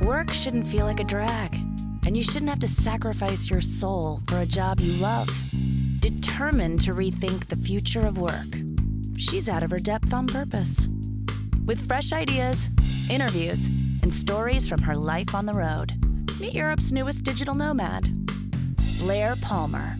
Work shouldn't feel like a drag, and you shouldn't have to sacrifice your soul for a job you love. Determined to rethink the future of work, she's out of her depth on purpose. With fresh ideas, interviews, and stories from her life on the road, meet Europe's newest digital nomad, Blair Palmer.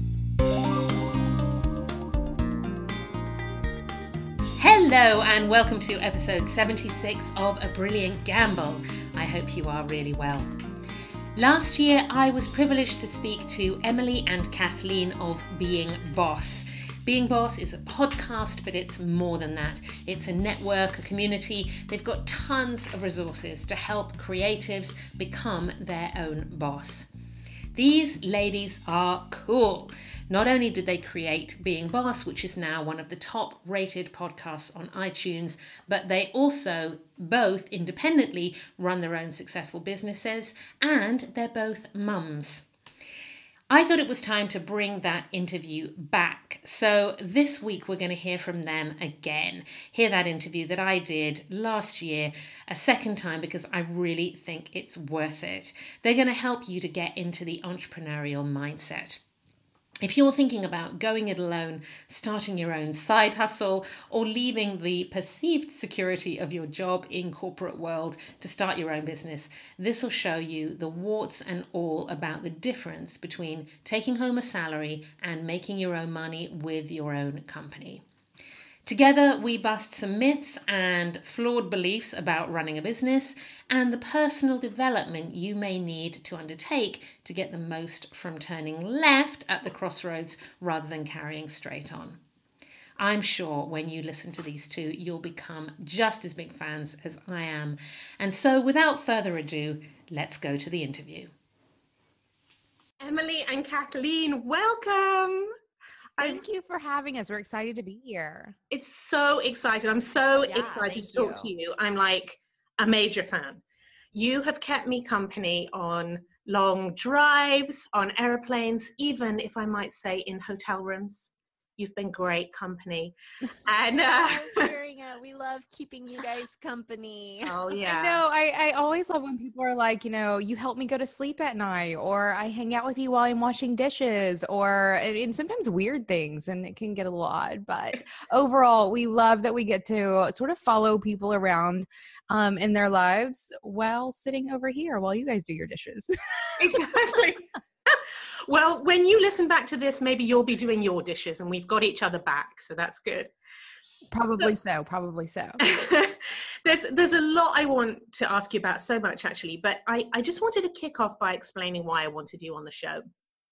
Hello and welcome to episode 76 of A Brilliant Gamble. I hope you are really well. Last year I was privileged to speak to Emily and Kathleen of Being Boss. Being Boss is a podcast, but it's more than that. It's a network, a community. They've got tons of resources to help creatives become their own boss. These ladies are cool. Not only did they create Being Boss, which is now one of the top rated podcasts on iTunes, but they also both independently run their own successful businesses, and they're both mums. I thought it was time to bring that interview back. So this week we're going to hear from them again. Hear that interview that I did last year a second time because I really think it's worth it. They're going to help you to get into the entrepreneurial mindset. If you're thinking about going it alone, starting your own side hustle, or leaving the perceived security of your job in corporate world to start your own business, this will show you the warts and all about the difference between taking home a salary and making your own money with your own company. Together, we bust some myths and flawed beliefs about running a business and the personal development you may need to undertake to get the most from turning left at the crossroads rather than carrying straight on. I'm sure when you listen to these two, you'll become just as big fans as I am. And so without further ado, let's go to the interview. Emily and Kathleen, welcome. Thank you for having us. We're excited to be here. It's so exciting. I'm so excited to talk to you. I'm like a major fan. You have kept me company on long drives, on airplanes, even if I might say in hotel rooms. You've been great company. And we love keeping you guys company. Oh yeah. No, I always love when people are like, you help me go to sleep at night, or I hang out with you while I'm washing dishes, and sometimes weird things, and it can get a little odd. But overall, we love that we get to sort of follow people around in their lives while sitting over here while you guys do your dishes. Exactly. Well, when you listen back to this, maybe you'll be doing your dishes and we've got each other back. So that's good. Probably so. There's a lot I want to ask you about, so much actually, but I just wanted to kick off by explaining why I wanted you on the show.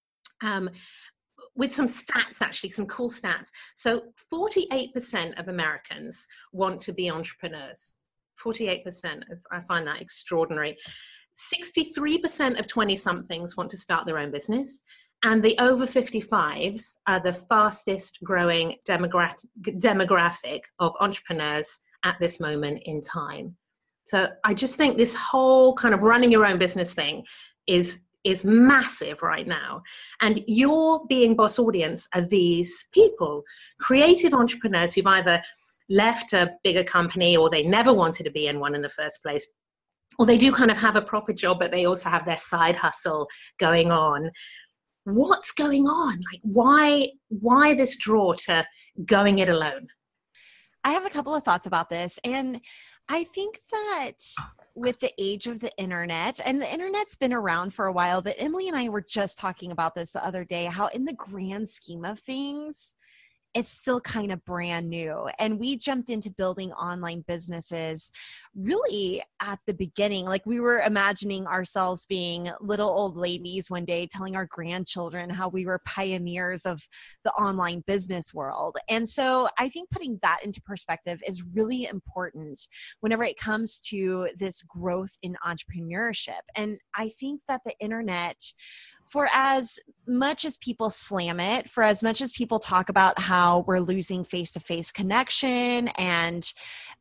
With some stats, actually, some cool stats. So 48% of Americans want to be entrepreneurs. 48%. I find that extraordinary. 63% of 20-somethings want to start their own business, and the over 55s are the fastest growing demographic of entrepreneurs at this moment in time. So I just think this whole kind of running your own business thing is massive right now. And your Being Boss audience are these people, creative entrepreneurs who've either left a bigger company or they never wanted to be in one in the first place. Or they do kind of have a proper job, but they also have their side hustle going on. What's going on? Like, why this draw to going it alone? I have a couple of thoughts about this. And I think that with the age of the internet, and the internet's been around for a while, but Emily and I were just talking about this the other day, how in the grand scheme of things, it's still kind of brand new. And we jumped into building online businesses really at the beginning. Like, we were imagining ourselves being little old ladies one day telling our grandchildren how we were pioneers of the online business world. And so I think putting that into perspective is really important whenever it comes to this growth in entrepreneurship. And I think that the internet, for as much as people slam it, for as much as people talk about how we're losing face-to-face connection and,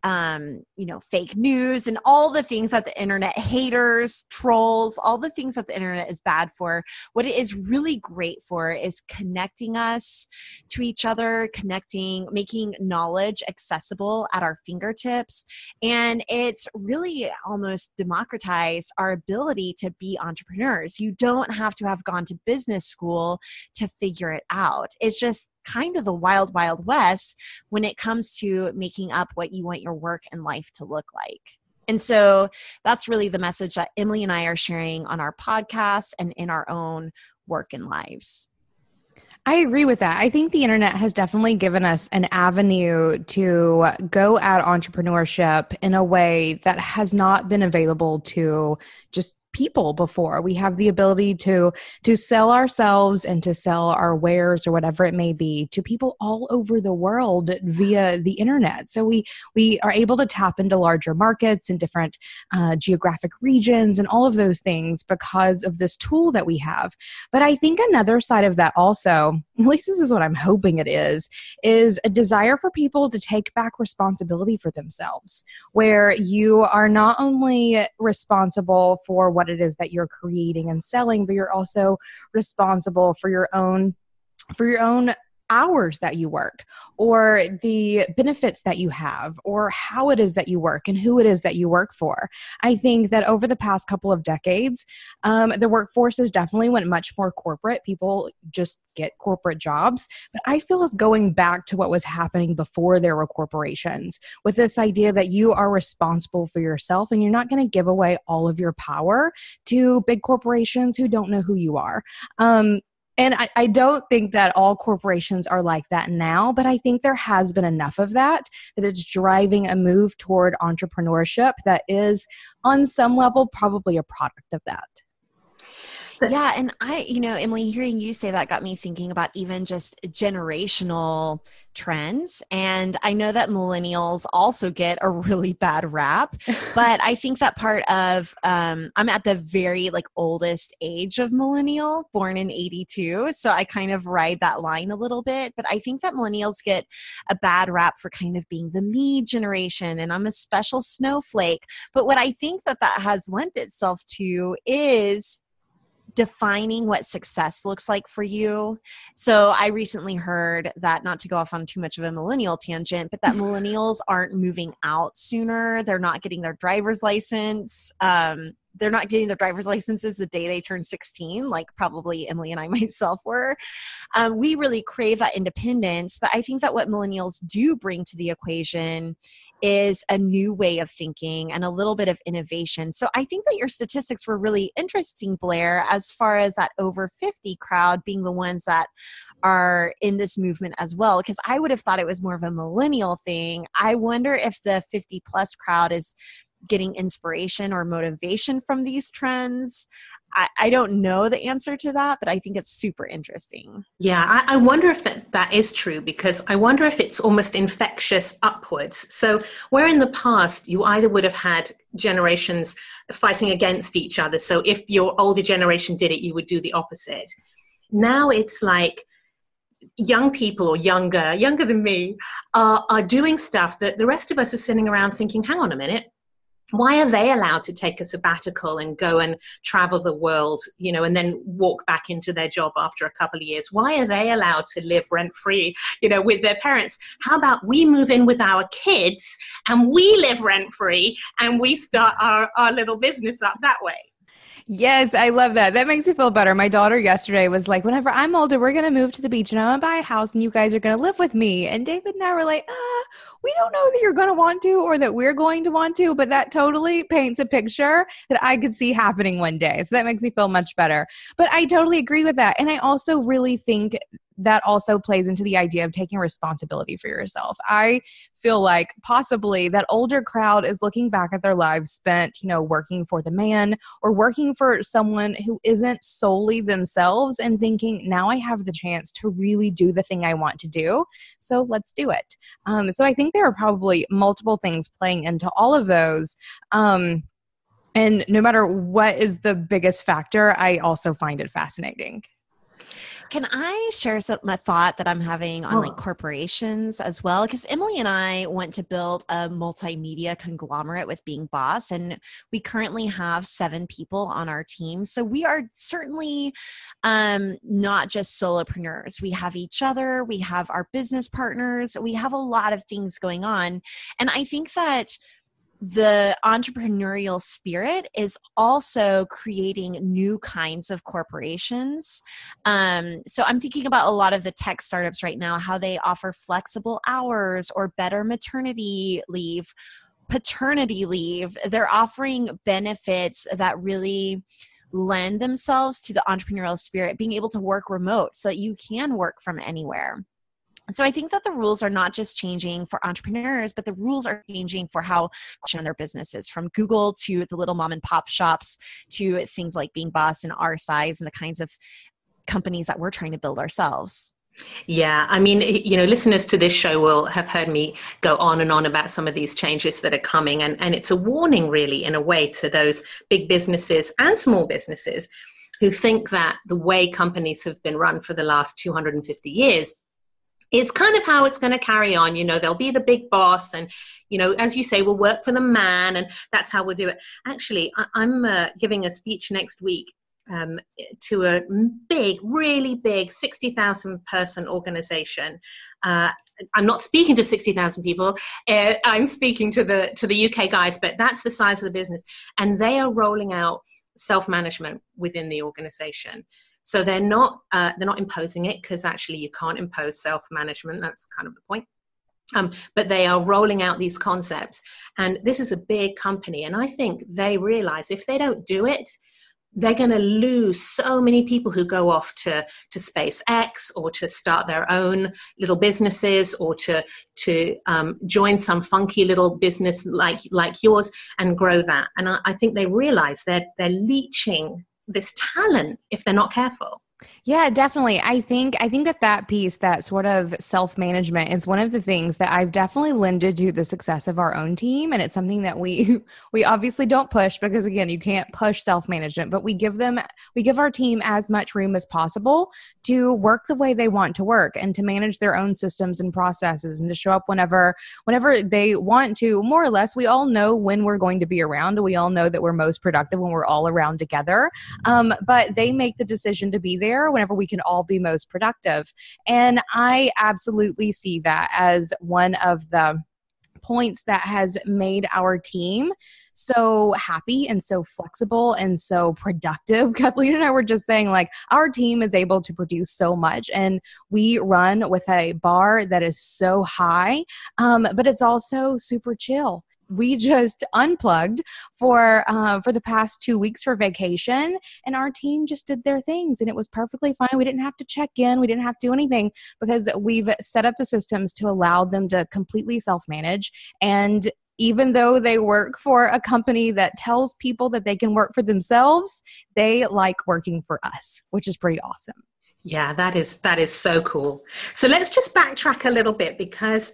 fake news and all the things that the internet, haters, trolls, all the things that the internet is bad for, what it is really great for is connecting us to each other, making knowledge accessible at our fingertips. And it's really almost democratized our ability to be entrepreneurs. You don't have to have gone to business school to figure it out. It's just kind of the wild, wild west when it comes to making up what you want your work and life to look like. And so that's really the message that Emily and I are sharing on our podcast and in our own work and lives. I agree with that. I think the internet has definitely given us an avenue to go at entrepreneurship in a way that has not been available to just people before. We have the ability to sell ourselves and to sell our wares or whatever it may be to people all over the world via the internet. So we are able to tap into larger markets and different geographic regions and all of those things because of this tool that we have. But I think another side of that also, at least this is what I'm hoping it is a desire for people to take back responsibility for themselves, where you are not only responsible for what it is that you're creating and selling, but you're also responsible for your own hours that you work, or the benefits that you have, or how it is that you work and who it is that you work for. I think that over the past couple of decades, the workforce has definitely went much more corporate. People just get corporate jobs. But I feel it's going back to what was happening before there were corporations, with this idea that you are responsible for yourself and you're not going to give away all of your power to big corporations who don't know who you are. And I don't think that all corporations are like that now, but I think there has been enough of that it's driving a move toward entrepreneurship that is, on some level, probably a product of that. Yeah. And Emily, hearing you say that got me thinking about even just generational trends. And I know that millennials also get a really bad rap, but I think that part of, I'm at the very oldest age of millennial, born in 82. So I kind of ride that line a little bit, but I think that millennials get a bad rap for kind of being the me generation. And I'm a special snowflake. But what I think that has lent itself to is defining what success looks like for you. So I recently heard that, not to go off on too much of a millennial tangent, but that millennials aren't moving out sooner. They're not getting their driver's license. They're not getting their driver's licenses the day they turn 16, like probably Emily and I myself were. We really crave that independence, but I think that what millennials do bring to the equation is a new way of thinking and a little bit of innovation. So I think that your statistics were really interesting, Blair, as far as that over 50 crowd being the ones that are in this movement as well, because I would have thought it was more of a millennial thing. I wonder if the 50 plus crowd is getting inspiration or motivation from these trends. I don't know the answer to that, but I think it's super interesting. Yeah, I wonder if that is true, because I wonder if it's almost infectious upwards. So where in the past you either would have had generations fighting against each other. So if your older generation did it, you would do the opposite. Now it's like young people, or younger than me, are doing stuff that the rest of us are sitting around thinking, hang on a minute. Why are they allowed to take a sabbatical and go and travel the world, and then walk back into their job after a couple of years? Why are they allowed to live rent-free, with their parents? How about we move in with our kids and we live rent-free and we start our little business up that way? Yes, I love that. That makes me feel better. My daughter yesterday was like, whenever I'm older, we're going to move to the beach and I'm going to buy a house and you guys are going to live with me. And David and I were like, we don't know that you're going to want to or that we're going to want to, but that totally paints a picture that I could see happening one day. So that makes me feel much better. But I totally agree with that. And I also really think that also plays into the idea of taking responsibility for yourself. I feel like possibly that older crowd is looking back at their lives spent, working for the man or working for someone who isn't solely themselves and thinking, now I have the chance to really do the thing I want to do. So let's do it. So I think there are probably multiple things playing into all of those. And no matter what is the biggest factor, I also find it fascinating. Can I share a thought that I'm having on like corporations as well? Because Emily and I want to build a multimedia conglomerate with Being Boss, and we currently have 7 people on our team. So we are certainly not just solopreneurs. We have each other, we have our business partners, we have a lot of things going on. And I think that the entrepreneurial spirit is also creating new kinds of corporations. So I'm thinking about a lot of the tech startups right now, how they offer flexible hours or better maternity leave, paternity leave. They're offering benefits that really lend themselves to the entrepreneurial spirit, being able to work remote so that you can work from anywhere. So I think that the rules are not just changing for entrepreneurs, but the rules are changing for how they run their businesses, from Google to the little mom and pop shops to things like Being Boss and our size and the kinds of companies that we're trying to build ourselves. Yeah, I mean, listeners to this show will have heard me go on and on about some of these changes that are coming. And it's a warning, really, in a way, to those big businesses and small businesses who think that the way companies have been run for the last 250 years it's kind of how it's going to carry on. There'll be the big boss and, as you say, we'll work for the man and that's how we'll do it. Actually, I'm giving a speech next week to a big, really big 60,000 person organization. I'm not speaking to 60,000 people. I'm speaking to the UK guys, but that's the size of the business. And they are rolling out self-management within the organization. So they're not imposing it, because actually you can't impose self-management. That's kind of the point. But they are rolling out these concepts. And this is a big company. And I think they realize if they don't do it, they're going to lose so many people who go off to SpaceX or to start their own little businesses or to join some funky little business like yours and grow that. And I think they realize they're leeching this talent if they're not careful. Yeah, definitely. I think that piece, that sort of self-management, is one of the things that I've definitely lended to the success of our own team. And it's something that we obviously don't push, because again, you can't push self-management, but we give our team as much room as possible to work the way they want to work and to manage their own systems and processes and to show up whenever they want to. More or less, we all know when we're going to be around. We all know that we're most productive when we're all around together. But they make the decision to be there whenever we can all be most productive. And I absolutely see that as one of the points that has made our team so happy and so flexible and so productive. Kathleen and I were just saying, like, our team is able to produce so much, and we run with a bar that is so high, but it's also super chill. We just unplugged for the past 2 weeks for vacation, and our team just did their things, and it was perfectly fine. We didn't have to check in. We didn't have to do anything, because we've set up the systems to allow them to completely self-manage. And even though they work for a company that tells people that they can work for themselves, they like working for us, which is pretty awesome. Yeah, that is so cool. So let's just backtrack a little bit, because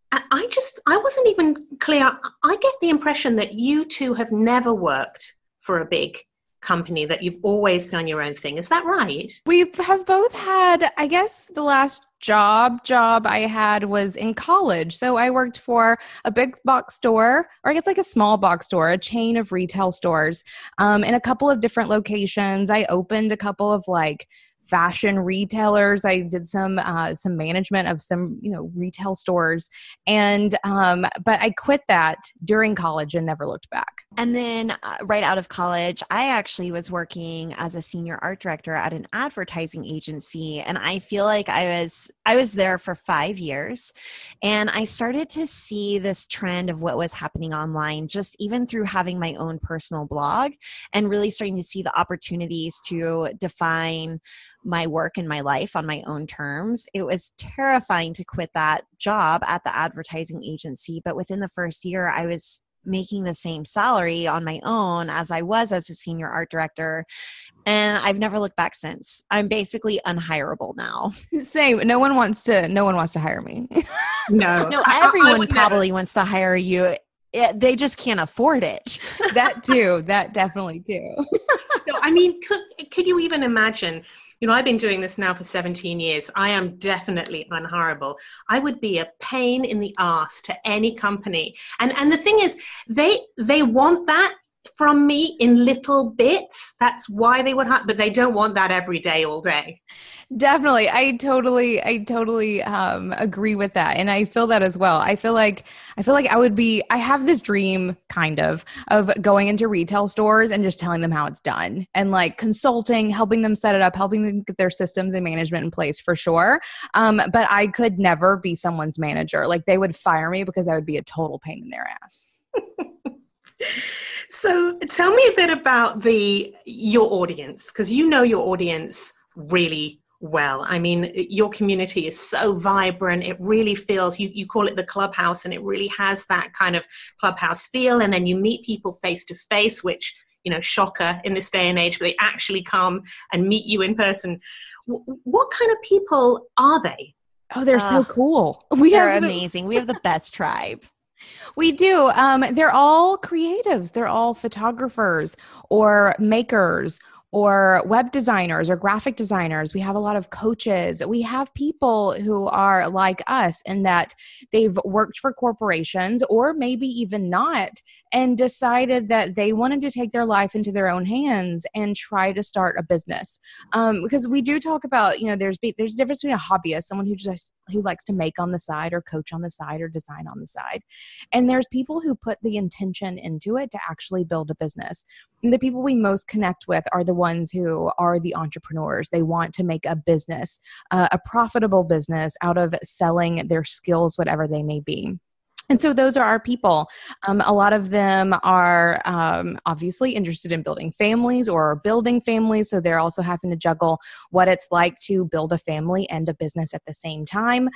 I wasn't even clear. I get the impression that you two have never worked for a big company, that you've always done your own thing. Is that right? We have both had, I guess the last job I had was in college. So I worked for a big box store, or I guess like a small box store, a chain of retail stores in a couple of different locations. I opened a couple of like fashion retailers. I did some management of some, retail stores. And, but I quit that during college and never looked back. And then right out of college, I actually was working as a senior art director at an advertising agency. And I feel like I was there for 5 years, and I started to see this trend of what was happening online, just even through having my own personal blog and really starting to see the opportunities to define my work and my life on my own terms. It was terrifying to quit that job at the advertising agency. But within the first year, I was making the same salary on my own as I was as a senior art director. And I've never looked back since. I'm basically unhireable now. Same. No one wants to hire me. No, everyone probably wants to hire you they just can't afford it. That too. That definitely too. No, I mean, could you even imagine? You know, I've been doing this now for 17 years. I am definitely unhirable. I would be a pain in the ass to any company. And the thing is, they want that from me in little bits. That's why they would have, but they don't want that every day, all day. Definitely. I totally agree with that. And I feel that as well. I feel like I have this dream kind of going into retail stores and just telling them how it's done and like consulting, helping them set it up, helping them get their systems and management in place for sure. But I could never be someone's manager. Like they would fire me because I would be a total pain in their ass. So tell me a bit about your audience, because you know your audience really well. I mean, your community is so vibrant. It really feels, you call it the clubhouse, and it really has that kind of clubhouse feel. And then you meet people face to face, which, you know, shocker in this day and age, but they actually come and meet you in person. What kind of people are they? Oh, they're so cool. They're amazing. We have the best tribe. We do. They're all creatives. They're all photographers or makers or web designers or graphic designers. We have a lot of coaches. We have people who are like us in that they've worked for corporations or maybe even not and decided that they wanted to take their life into their own hands and try to start a business. Because we do talk about, you know, there's a difference between a hobbyist, someone who likes to make on the side or coach on the side or design on the side. And there's people who put the intention into it to actually build a business. And the people we most connect with are the ones who are the entrepreneurs. They want to make a business, a profitable business out of selling their skills, whatever they may be. And so those are our people. A lot of them are obviously interested in building families or building families. So they're also having to juggle what it's like to build a family and a business at the same time.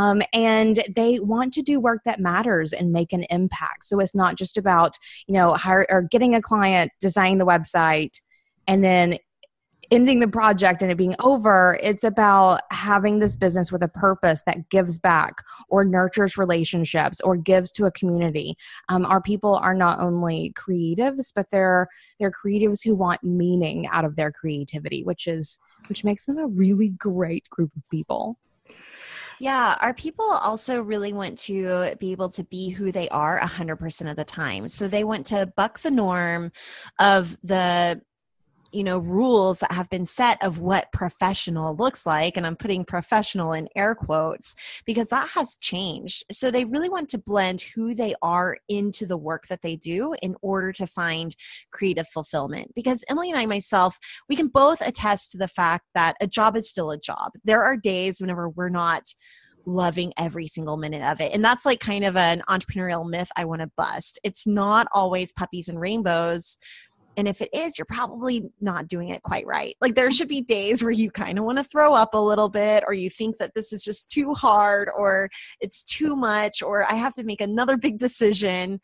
And they want to do work that matters and make an impact. So it's not just about, you know, getting a client, designing the website, and then ending the project and it being over. It's about having this business with a purpose that gives back or nurtures relationships or gives to a community. Our people are not only creatives, but they're creatives who want meaning out of their creativity, which makes them a really great group of people. Yeah, our people also really want to be able to be who they are 100% of the time. So they want to buck the norm of the rules that have been set of what professional looks like. And I'm putting professional in air quotes because that has changed. So they really want to blend who they are into the work that they do in order to find creative fulfillment. Because Emily and I, myself, we can both attest to the fact that a job is still a job. There are days whenever we're not loving every single minute of it. And that's like kind of an entrepreneurial myth I want to bust. It's not always puppies and rainbows. And if it is, you're probably not doing it quite right. Like there should be days where you kind of want to throw up a little bit, or you think that this is just too hard, or it's too much, or I have to make another big decision.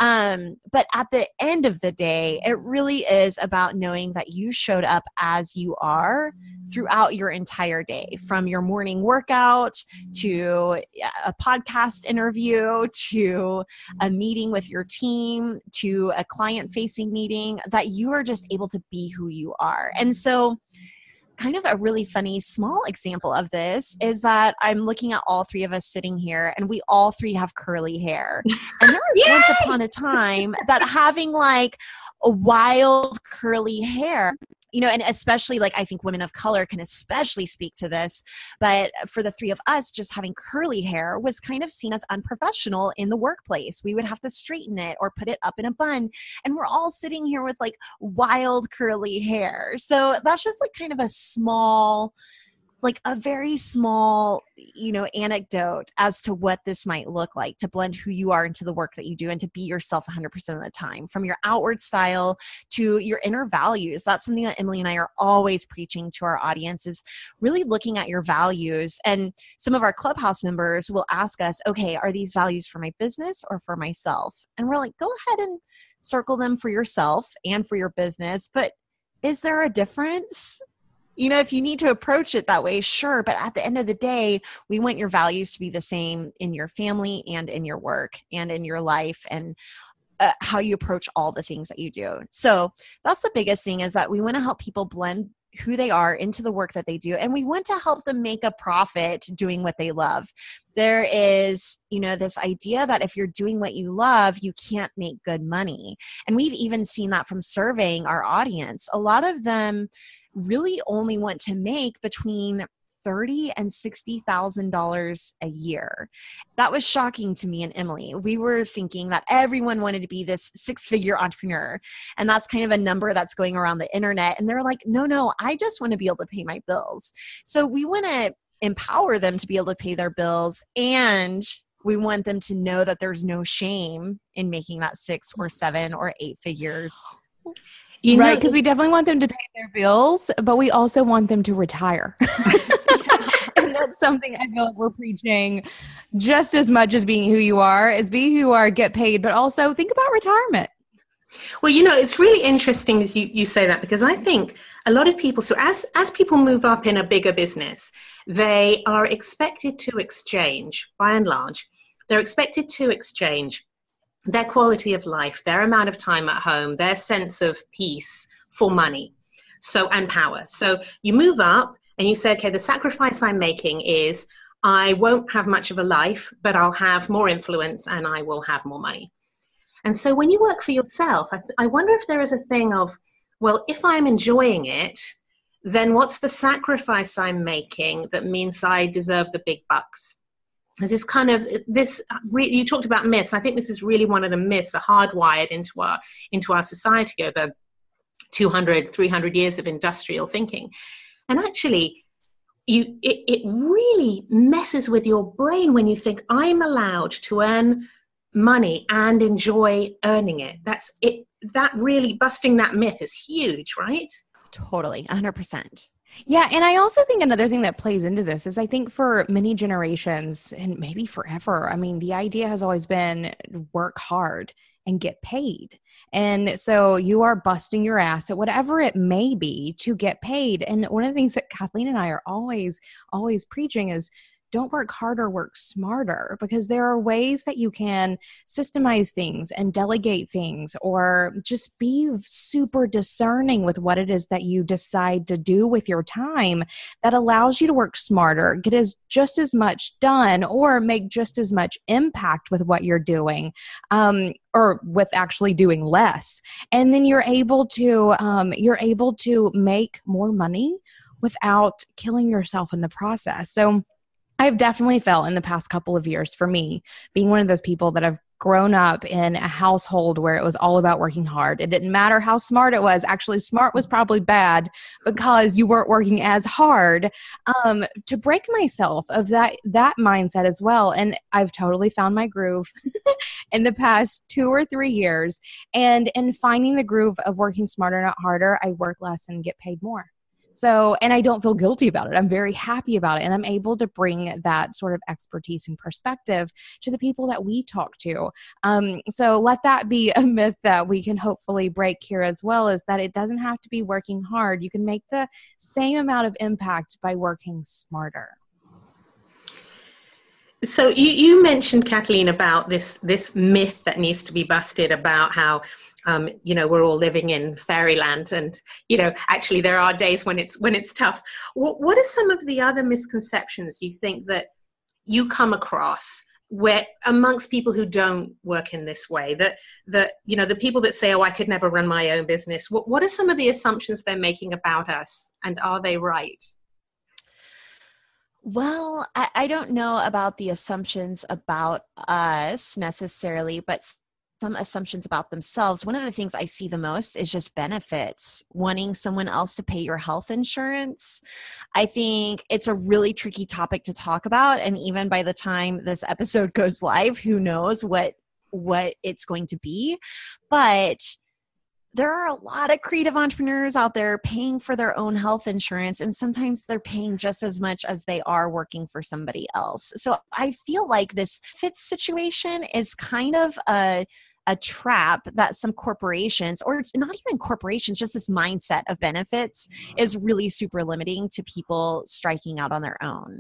But at the end of the day, it really is about knowing that you showed up as you are throughout your entire day, from your morning workout to a podcast interview, to a meeting with your team, to a client-facing meeting, that you are just able to be who you are. And so kind of a really funny small example of this is that I'm looking at all three of us sitting here, and we all three have curly hair. And there was once upon a time that having like a wild curly hair, and especially like I think women of color can especially speak to this, but for the three of us, just having curly hair was kind of seen as unprofessional in the workplace. We would have to straighten it or put it up in a bun, and we're all sitting here with like wild curly hair. So that's just like kind of a very small, anecdote as to what this might look like to blend who you are into the work that you do and to be yourself 100% of the time, from your outward style to your inner values. That's something that Emily and I are always preaching to our audience, is really looking at your values. And some of our Clubhouse members will ask us, okay, are these values for my business or for myself? And we're like, go ahead and circle them for yourself and for your business. But is there a difference? If you need to approach it that way, sure. But at the end of the day, we want your values to be the same in your family and in your work and in your life. And how you approach all the things that you do. So that's the biggest thing, is that we want to help people blend who they are into the work that they do. And we want to help them make a profit doing what they love. There is, this idea that if you're doing what you love, you can't make good money. And we've even seen that from surveying our audience. A lot of them really only want to make between $30,000 and $60,000 a year. That was shocking to me and Emily. We were thinking that everyone wanted to be this 6-figure entrepreneur. And that's kind of a number that's going around the internet. And they're like, no, I just want to be able to pay my bills. So we want to empower them to be able to pay their bills. And we want them to know that there's no shame in making that 6 or 7 or 8 figures. Right, because we definitely want them to pay their bills, but we also want them to retire. And that's something I feel like we're preaching just as much as being who you are, as be who you are, get paid, but also think about retirement. Well, it's really interesting as you say that, because I think a lot of people, so as people move up in a bigger business, they are expected to exchange, by and large, they're expected to exchange their quality of life, their amount of time at home, their sense of peace for money, and power. So you move up and you say, okay, the sacrifice I'm making is I won't have much of a life, but I'll have more influence and I will have more money. And so when you work for yourself, I wonder if there is a thing of, well, if I'm enjoying it, then what's the sacrifice I'm making that means I deserve the big bucks? There's this kind of you talked about myths. I think this is really one of the myths that are hardwired into our society over 200, 300 years of industrial thinking. And actually, it really messes with your brain when you think, I'm allowed to earn money and enjoy earning it. That's it. That really, busting that myth is huge, right? Totally, 100%. Yeah. And I also think another thing that plays into this is I think for many generations and maybe forever, the idea has always been work hard and get paid. And so you are busting your ass at whatever it may be to get paid. And one of the things that Kathleen and I are always preaching is don't work harder, work smarter, because there are ways that you can systemize things and delegate things, or just be super discerning with what it is that you decide to do with your time that allows you to work smarter, get just as much done, or make just as much impact with what you're doing, or with actually doing less. And then you're able to make more money without killing yourself in the process. So I've definitely felt in the past couple of years, for me, being one of those people that have grown up in a household where it was all about working hard. It didn't matter how smart it was. Actually, smart was probably bad because you weren't working as hard, to break myself of that mindset as well. And I've totally found my groove in the past 2 or 3 years. And in finding the groove of working smarter, not harder, I work less and get paid more. So, and I don't feel guilty about it. I'm very happy about it. And I'm able to bring that sort of expertise and perspective to the people that we talk to. So let that be a myth that we can hopefully break here as well, is that it doesn't have to be working hard. You can make the same amount of impact by working smarter. So you mentioned, Kathleen, about this myth that needs to be busted about how we're all living in fairyland, and actually there are days when it's tough. What are some of the other misconceptions you think that you come across where amongst people who don't work in this way, that the people that say, oh, I could never run my own business? What are some of the assumptions they're making about us, and are they right? Well, I don't know about the assumptions about us necessarily, but some assumptions about themselves. One of the things I see the most is just benefits, wanting someone else to pay your health insurance. I think it's a really tricky topic to talk about. And even by the time this episode goes live, who knows what it's going to be. But there are a lot of creative entrepreneurs out there paying for their own health insurance, and sometimes they're paying just as much as they are working for somebody else. So I feel like this fit situation is kind of a a trap that some corporations, or not even corporations, just this mindset of benefits is really super limiting to people striking out on their own.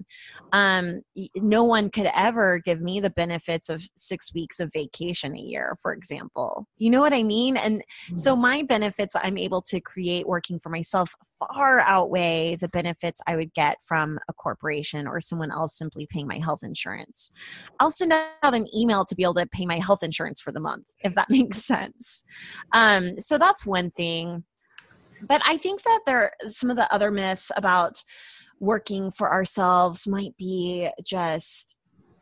No one could ever give me the benefits of 6 weeks of vacation a year, for example. You know what I mean? And so my benefits I'm able to create working for myself far outweigh the benefits I would get from a corporation or someone else simply paying my health insurance. I'll send out an email to be able to pay my health insurance for the month, if that makes sense. So that's one thing. But I think that some of the other myths about working for ourselves might be just,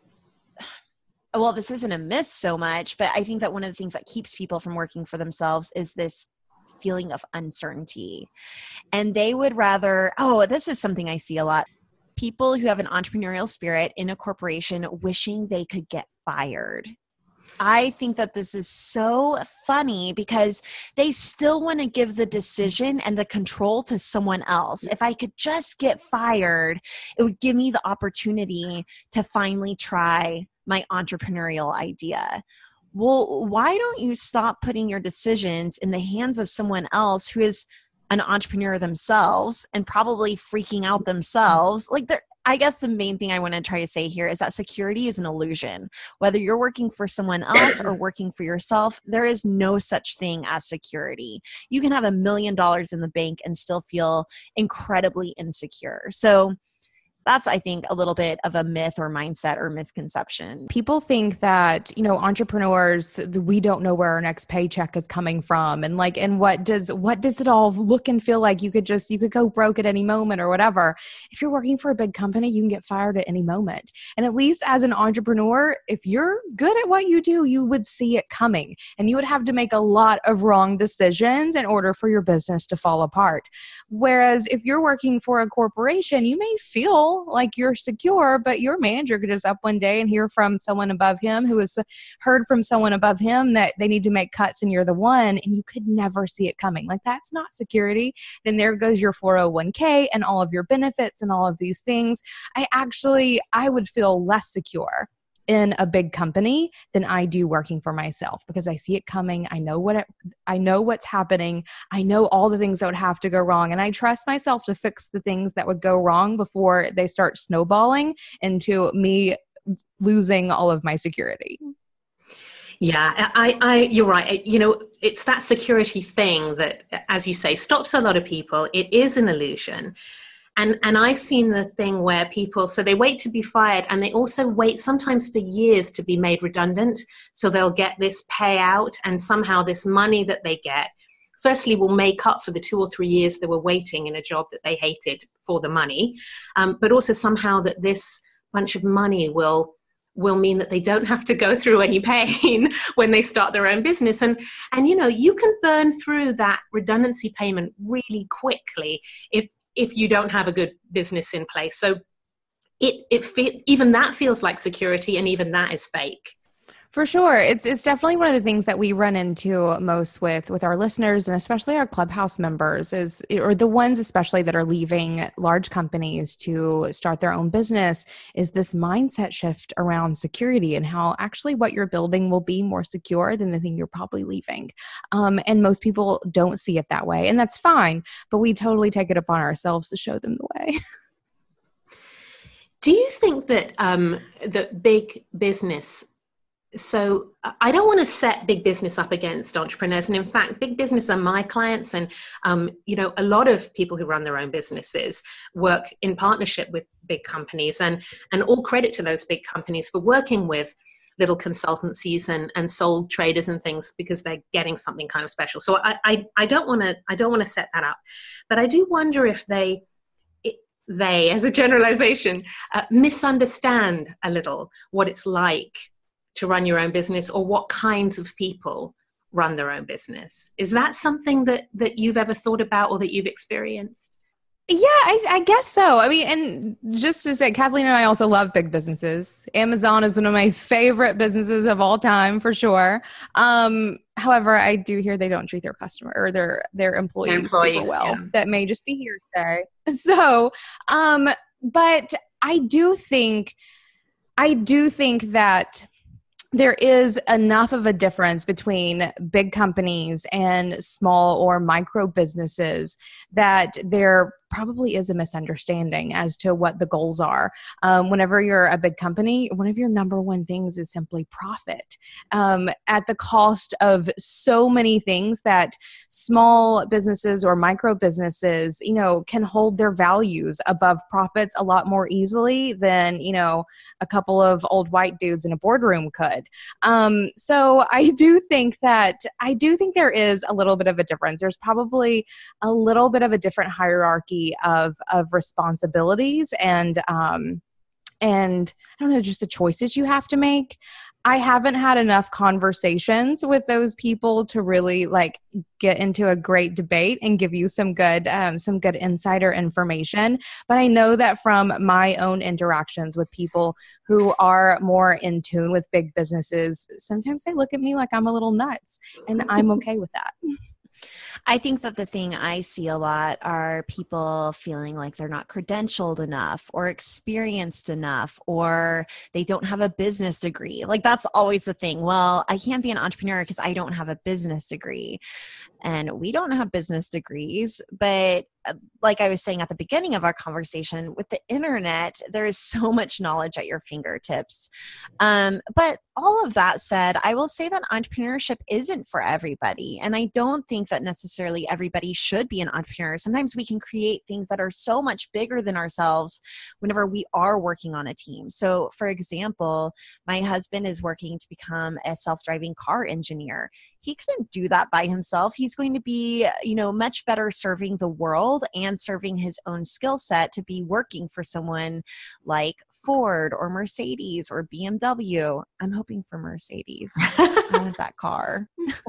well, this isn't a myth so much, but I think that one of the things that keeps people from working for themselves is this feeling of uncertainty. And they would rather, this is something I see a lot. People who have an entrepreneurial spirit in a corporation wishing they could get fired. I think that this is so funny because they still want to give the decision and the control to someone else. If I could just get fired, it would give me the opportunity to finally try my entrepreneurial idea. Well, why don't you stop putting your decisions in the hands of someone else who is an entrepreneur themselves and probably freaking out themselves? I guess the main thing I want to try to say here is that security is an illusion. Whether you're working for someone else or working for yourself, there is no such thing as security. You can have $1 million in the bank and still feel incredibly insecure. So that's, I think, a little bit of a myth or mindset or misconception. People think that, entrepreneurs, we don't know where our next paycheck is coming from. And what does it all look and feel like? You could go broke at any moment or whatever. If you're working for a big company, you can get fired at any moment. And at least as an entrepreneur, if you're good at what you do, you would see it coming, and you would have to make a lot of wrong decisions in order for your business to fall apart. Whereas if you're working for a corporation, you may feel like you're secure, but your manager could just up one day and hear from someone above him who has heard from someone above him that they need to make cuts and you're the one, and you could never see it coming. That's not security. Then there goes your 401k and all of your benefits and all of these things. I would feel less secure in a big company than I do working for myself, because I see it coming. I know what's happening. I know all the things that would have to go wrong. And I trust myself to fix the things that would go wrong before they start snowballing into me losing all of my security. Yeah, you're right. It's that security thing that, as you say, stops a lot of people. It is an illusion. And I've seen the thing where people, so they wait to be fired, and they also wait sometimes for years to be made redundant. So they'll get this payout, and somehow this money that they get, firstly, will make up for the 2 or 3 years they were waiting in a job that they hated for the money. But also somehow that this bunch of money will mean that they don't have to go through any pain when they start their own business. And you can burn through that redundancy payment really quickly if you don't have a good business in place. So even that feels like security, and even that is fake. For sure. It's definitely one of the things that we run into most with our listeners, and especially our Clubhouse members, or the ones especially that are leaving large companies to start their own business, is this mindset shift around security and how actually what you're building will be more secure than the thing you're probably leaving. And most people don't see it that way, and that's fine, but we totally take it upon ourselves to show them the way. Do you think that that big business, so I don't want to set big business up against entrepreneurs. And in fact, big business are my clients. And, a lot of people who run their own businesses work in partnership with big companies, and all credit to those big companies for working with little consultancies and sole traders and things, because they're getting something kind of special. So I don't want to set that up, but I do wonder if they, as a generalization, misunderstand a little what it's like to run your own business, or what kinds of people run their own business. Is that something that you've ever thought about or that you've experienced? Yeah, I guess so. I mean, and just to say, Kathleen and I also love big businesses. Amazon is one of my favorite businesses of all time, for sure. However, I do hear they don't treat their customer or their employees super well. Yeah. That may just be hearsay. So, but I do think that there is enough of a difference between big companies and small or micro businesses that there probably is a misunderstanding as to what the goals are. Whenever you're a big company, one of your number one things is simply profit, at the cost of so many things that small businesses or micro businesses, can hold their values above profits a lot more easily than, a couple of old white dudes in a boardroom could. So I do think there is a little bit of a difference. There's probably a little bit of a different hierarchy of responsibilities and I don't know, just the choices you have to make. I haven't had enough conversations with those people to really get into a great debate and give you some good insider information. But I know that from my own interactions with people who are more in tune with big businesses, sometimes they look at me like I'm a little nuts, and I'm okay with that. I think that the thing I see a lot are people feeling like they're not credentialed enough or experienced enough, or they don't have a business degree. Like, that's always the thing. Well, I can't be an entrepreneur because I don't have a business degree. And we don't have business degrees, but like I was saying at the beginning of our conversation, with the internet, there is so much knowledge at your fingertips. But all of that said, I will say that entrepreneurship isn't for everybody. And I don't think that necessarily everybody should be an entrepreneur. Sometimes we can create things that are so much bigger than ourselves whenever we are working on a team. So for example, my husband is working to become a self-driving car engineer. He couldn't do that by himself. He's going to be, much better serving the world and serving his own skill set to be working for someone like Ford or Mercedes or BMW. I'm hoping for Mercedes. I want that car.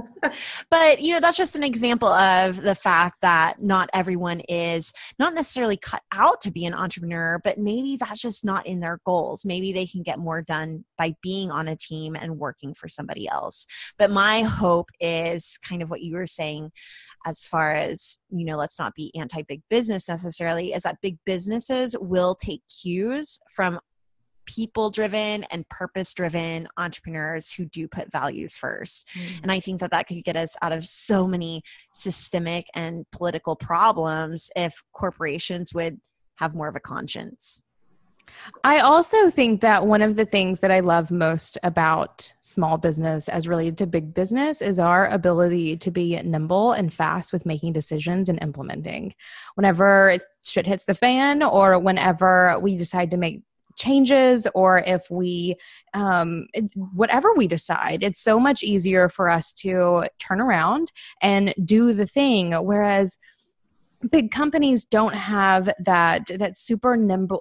But, that's just an example of the fact that not everyone is not necessarily cut out to be an entrepreneur, but maybe that's just not in their goals. Maybe they can get more done by being on a team and working for somebody else. But my hope is kind of what you were saying, as far as, let's not be anti-big business necessarily, is that big businesses will take cues from people-driven and purpose-driven entrepreneurs who do put values first. And I think that could get us out of so many systemic and political problems if corporations would have more of a conscience. I also think that one of the things that I love most about small business as related to big business is our ability to be nimble and fast with making decisions and implementing. Whenever shit hits the fan, or whenever we decide to make changes, or if we, whatever we decide, it's so much easier for us to turn around and do the thing. Whereas big companies don't have that super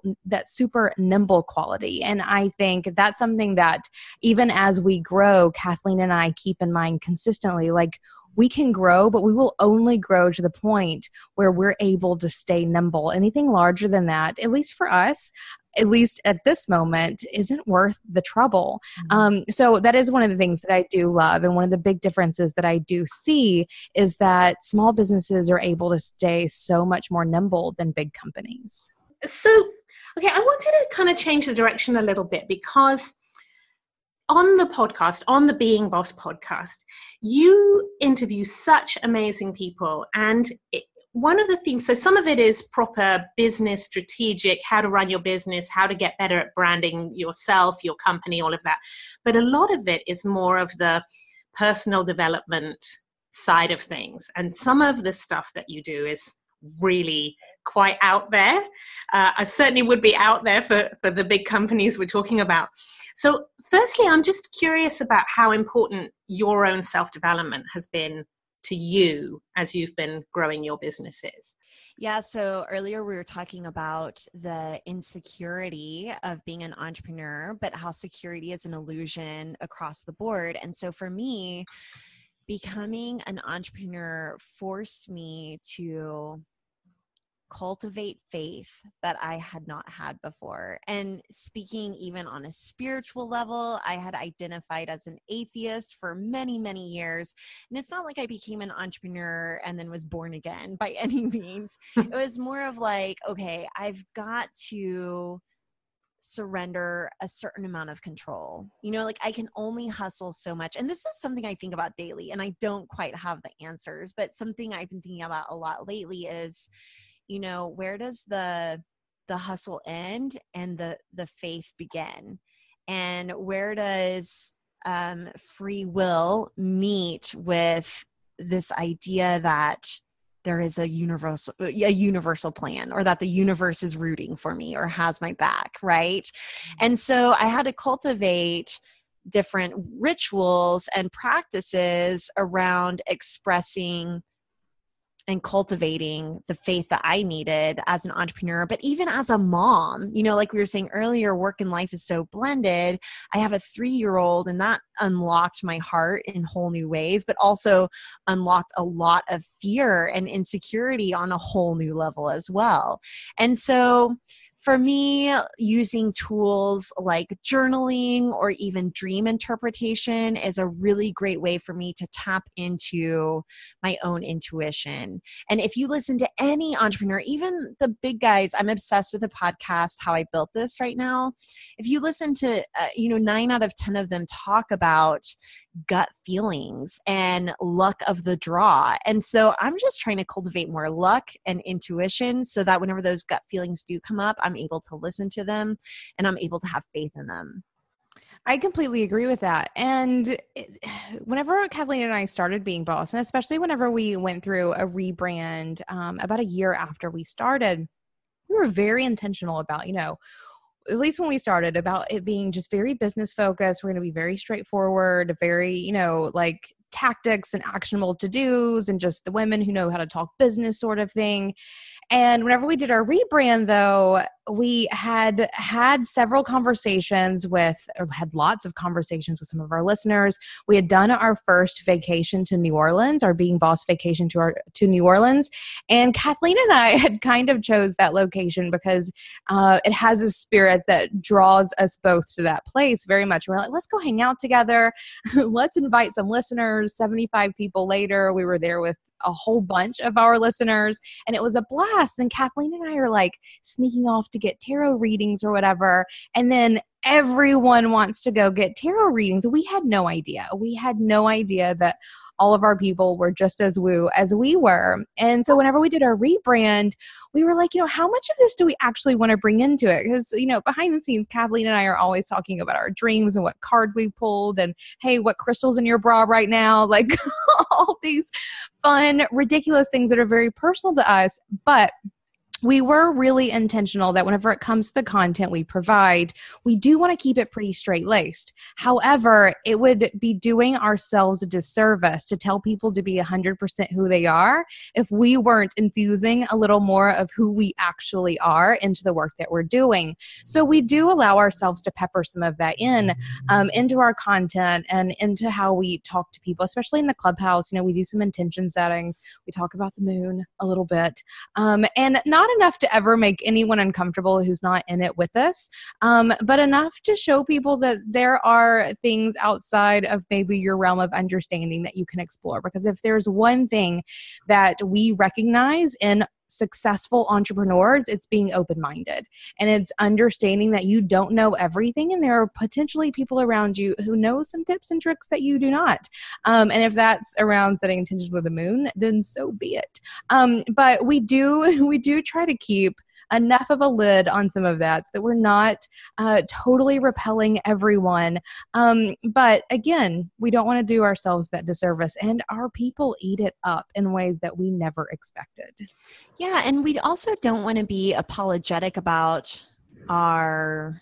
nimble quality. And I think that's something that even as we grow, Kathleen and I keep in mind consistently, we can grow, but we will only grow to the point where we're able to stay nimble. Anything larger than that, at least for us, at least at this moment, isn't worth the trouble. So that is one of the things that I do love. And one of the big differences that I do see is that small businesses are able to stay so much more nimble than big companies. So, okay, I wanted to kind of change the direction a little bit, because on the podcast, on the Being Boss podcast, you interview such amazing people. And one of the themes, so some of it is proper business, strategic, how to run your business, how to get better at branding yourself, your company, all of that. But a lot of it is more of the personal development side of things. And some of the stuff that you do is really quite out there. I certainly would be out there for the big companies we're talking about. So firstly, I'm just curious about how important your own self-development has been to you as you've been growing your businesses. Yeah. So earlier we were talking about the insecurity of being an entrepreneur, but how security is an illusion across the board. And so for me, becoming an entrepreneur forced me to cultivate faith that I had not had before. And speaking even on a spiritual level, I had identified as an atheist for many, many years. And it's not like I became an entrepreneur and then was born again by any means. It was more of like, okay, I've got to surrender a certain amount of control. Like I can only hustle so much. And this is something I think about daily, and I don't quite have the answers, but something I've been thinking about a lot lately is, where does the hustle end and the faith begin? And where does free will meet with this idea that there is a universal plan, or that the universe is rooting for me or has my back, right? And so I had to cultivate different rituals and practices around expressing and cultivating the faith that I needed as an entrepreneur, but even as a mom. Like we were saying earlier, work and life is so blended. I have a 3-year-old, and that unlocked my heart in whole new ways, but also unlocked a lot of fear and insecurity on a whole new level as well. And so for me, using tools like journaling or even dream interpretation is a really great way for me to tap into my own intuition. And if you listen to any entrepreneur, even the big guys, I'm obsessed with the podcast, How I Built This right now. If you listen to, 9 out of 10 of them talk about gut feelings and luck of the draw. And so I'm just trying to cultivate more luck and intuition so that whenever those gut feelings do come up, I'm able to listen to them and I'm able to have faith in them. I completely agree with that. And whenever Kathleen and I started Being Boss, and especially whenever we went through a rebrand about a year after we started, we were very intentional about, at least when we started, about it being just very business focused. We're going to be very straightforward, very, like tactics and actionable to-dos, and just the women who know how to talk business sort of thing. And whenever we did our rebrand, though, we had several conversations had lots of conversations with some of our listeners. We had done our first vacation to New Orleans, our Being Boss vacation to New Orleans. And Kathleen and I had kind of chose that location because it has a spirit that draws us both to that place very much. We're like, let's go hang out together. Let's invite some listeners. 75 people later, we were there with a whole bunch of our listeners, and it was a blast. And Kathleen and I are like sneaking off to get tarot readings or whatever. And then everyone wants to go get tarot readings. We had no idea. We had no idea that all of our people were just as woo as we were. And so whenever we did our rebrand, we were like, how much of this do we actually want to bring into it? Because, behind the scenes, Kathleen and I are always talking about our dreams and what card we pulled and, hey, what crystal's in your bra right now? Like all these fun, ridiculous things that are very personal to us. But we were really intentional that whenever it comes to the content we provide, we do want to keep it pretty straight-laced. However, it would be doing ourselves a disservice to tell people to be 100% who they are if we weren't infusing a little more of who we actually are into the work that we're doing. So we do allow ourselves to pepper some of that into our content and into how we talk to people, especially in the Clubhouse. We do some intention settings. We talk about the moon a little bit, and not enough to ever make anyone uncomfortable who's not in it with us, but enough to show people that there are things outside of maybe your realm of understanding that you can explore. Because if there's one thing that we recognize in successful entrepreneurs, it's being open-minded, and it's understanding that you don't know everything, and there are potentially people around you who know some tips and tricks that you do not. And if that's around setting intentions with the moon, then so be it. But we do try to keep enough of a lid on some of that so that we're not totally repelling everyone. But again, we don't want to do ourselves that disservice, and our people eat it up in ways that we never expected. Yeah, and we also don't want to be apologetic about our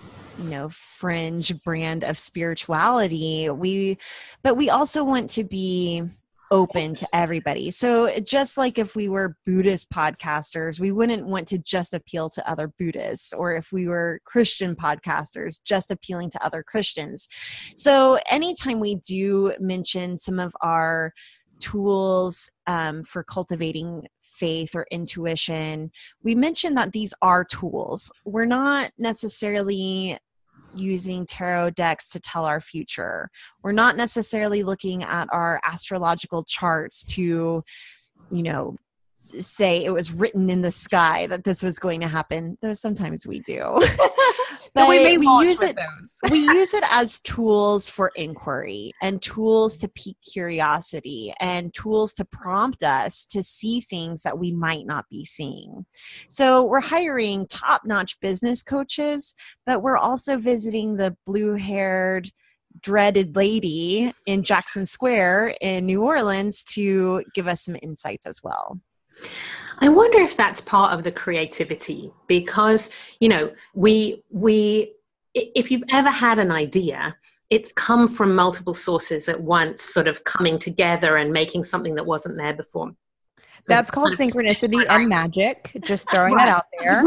fringe brand of spirituality. But we also want to be open to everybody. So just like if we were Buddhist podcasters, we wouldn't want to just appeal to other Buddhists, or if we were Christian podcasters, just appealing to other Christians. So anytime we do mention some of our tools for cultivating faith or intuition, we mention that these are tools. We're not necessarily using tarot decks to tell our future. We're not necessarily looking at our astrological charts to, say it was written in the sky that this was going to happen, though sometimes we do. But we may use it. We use it as tools for inquiry and tools to pique curiosity and tools to prompt us to see things that we might not be seeing. So we're hiring top-notch business coaches, but we're also visiting the blue-haired, dreaded lady in Jackson Square in New Orleans to give us some insights as well. I wonder if that's part of the creativity, because, you know, we if you've ever had an idea, it's come from multiple sources at once, sort of coming together and making something that wasn't there before. So that's called synchronicity and magic. Just throwing that out there.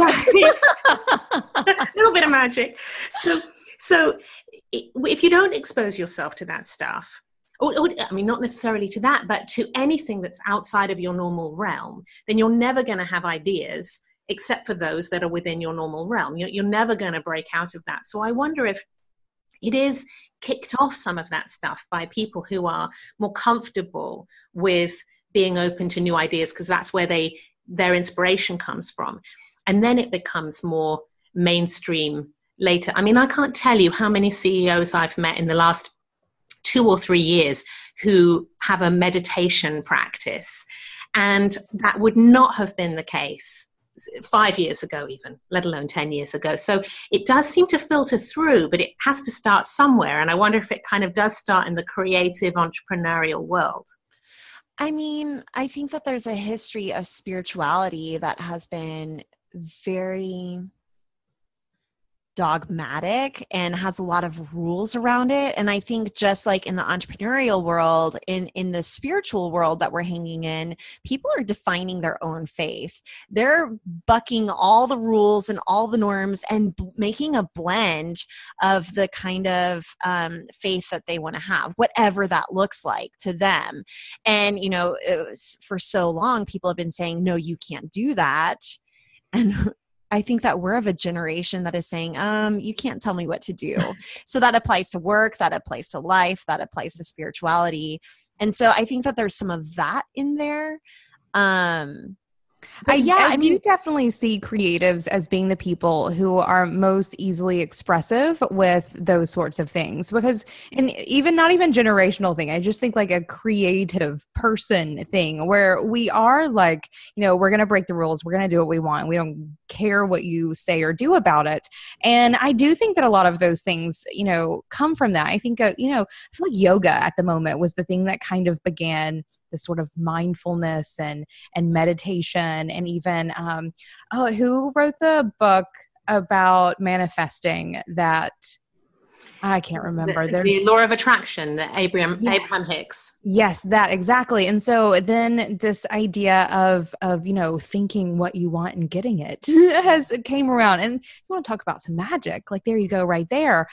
A little bit of magic. So if you don't expose yourself to that stuff, I mean, not necessarily to that, but to anything that's outside of your normal realm, then you're never going to have ideas except for those that are within your normal realm. You're never going to break out of that. So I wonder if it is kicked off, some of that stuff, by people who are more comfortable with being open to new ideas, because that's where their inspiration comes from. And then it becomes more mainstream later. I mean, I can't tell you how many CEOs I've met in the last 2 or 3 years who have a meditation practice, and that would not have been the case 5 years ago even, let alone 10 years ago. So it does seem to filter through, but it has to start somewhere. And I wonder if it kind of does start in the creative entrepreneurial world. I mean, I think that there's a history of spirituality that has been very dogmatic and has a lot of rules around it. And I think just like in the entrepreneurial world, in the spiritual world that we're hanging in, people are defining their own faith. They're bucking all the rules and all the norms and making a blend of the kind of faith that they want to have, whatever that looks like to them. And, you know, for so long, people have been saying, no, you can't do that. And I think that we're of a generation that is saying, you can't tell me what to do. So that applies to work, that applies to life, that applies to spirituality. And so I think that there's some of that in there. I do definitely see creatives as being the people who are most easily expressive with those sorts of things, because, and even not even generational thing, I just think like a creative person thing where we are like, you know, we're going to break the rules. We're going to do what we want. We don't care what you say or do about it. And I do think that a lot of those things, you know, come from that. I think, you know, I feel like yoga at the moment was the thing that kind of began this sort of mindfulness and meditation, and even who wrote the book about manifesting that? I can't remember. The Law of Attraction, the Abraham Hicks. Yes, that exactly. And so then this idea of you know, thinking what you want and getting it came around. And if you want to talk about some magic, like there you go, right there.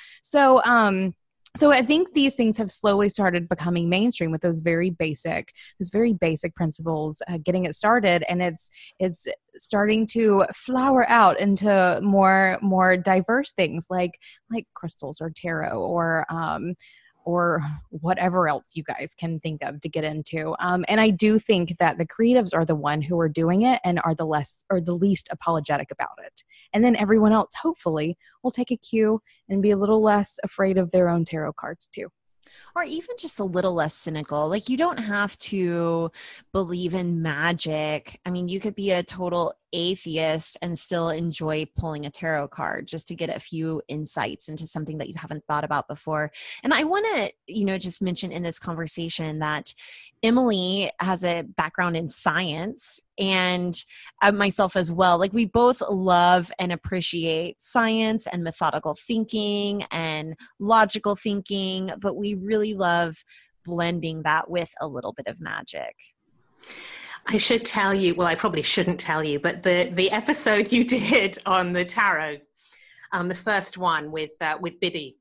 So I think these things have slowly started becoming mainstream with those very basic principles, getting it started, and it's starting to flower out into more diverse things like crystals or tarot or whatever else you guys can think of to get into. And I do think that the creatives are the one who are doing it and are the least apologetic about it. And then everyone else, hopefully, will take a cue and be a little less afraid of their own tarot cards too. Or even just a little less cynical. Like, you don't have to believe in magic. I mean, you could be a total atheist and still enjoy pulling a tarot card just to get a few insights into something that you haven't thought about before. And I want to, you know, just mention in this conversation that Emily has a background in science, and myself as well. Like, we both love and appreciate science and methodical thinking and logical thinking, but we really love blending that with a little bit of magic. I should tell you, well, I probably shouldn't tell you, but the episode you did on the tarot, the first one with Biddy,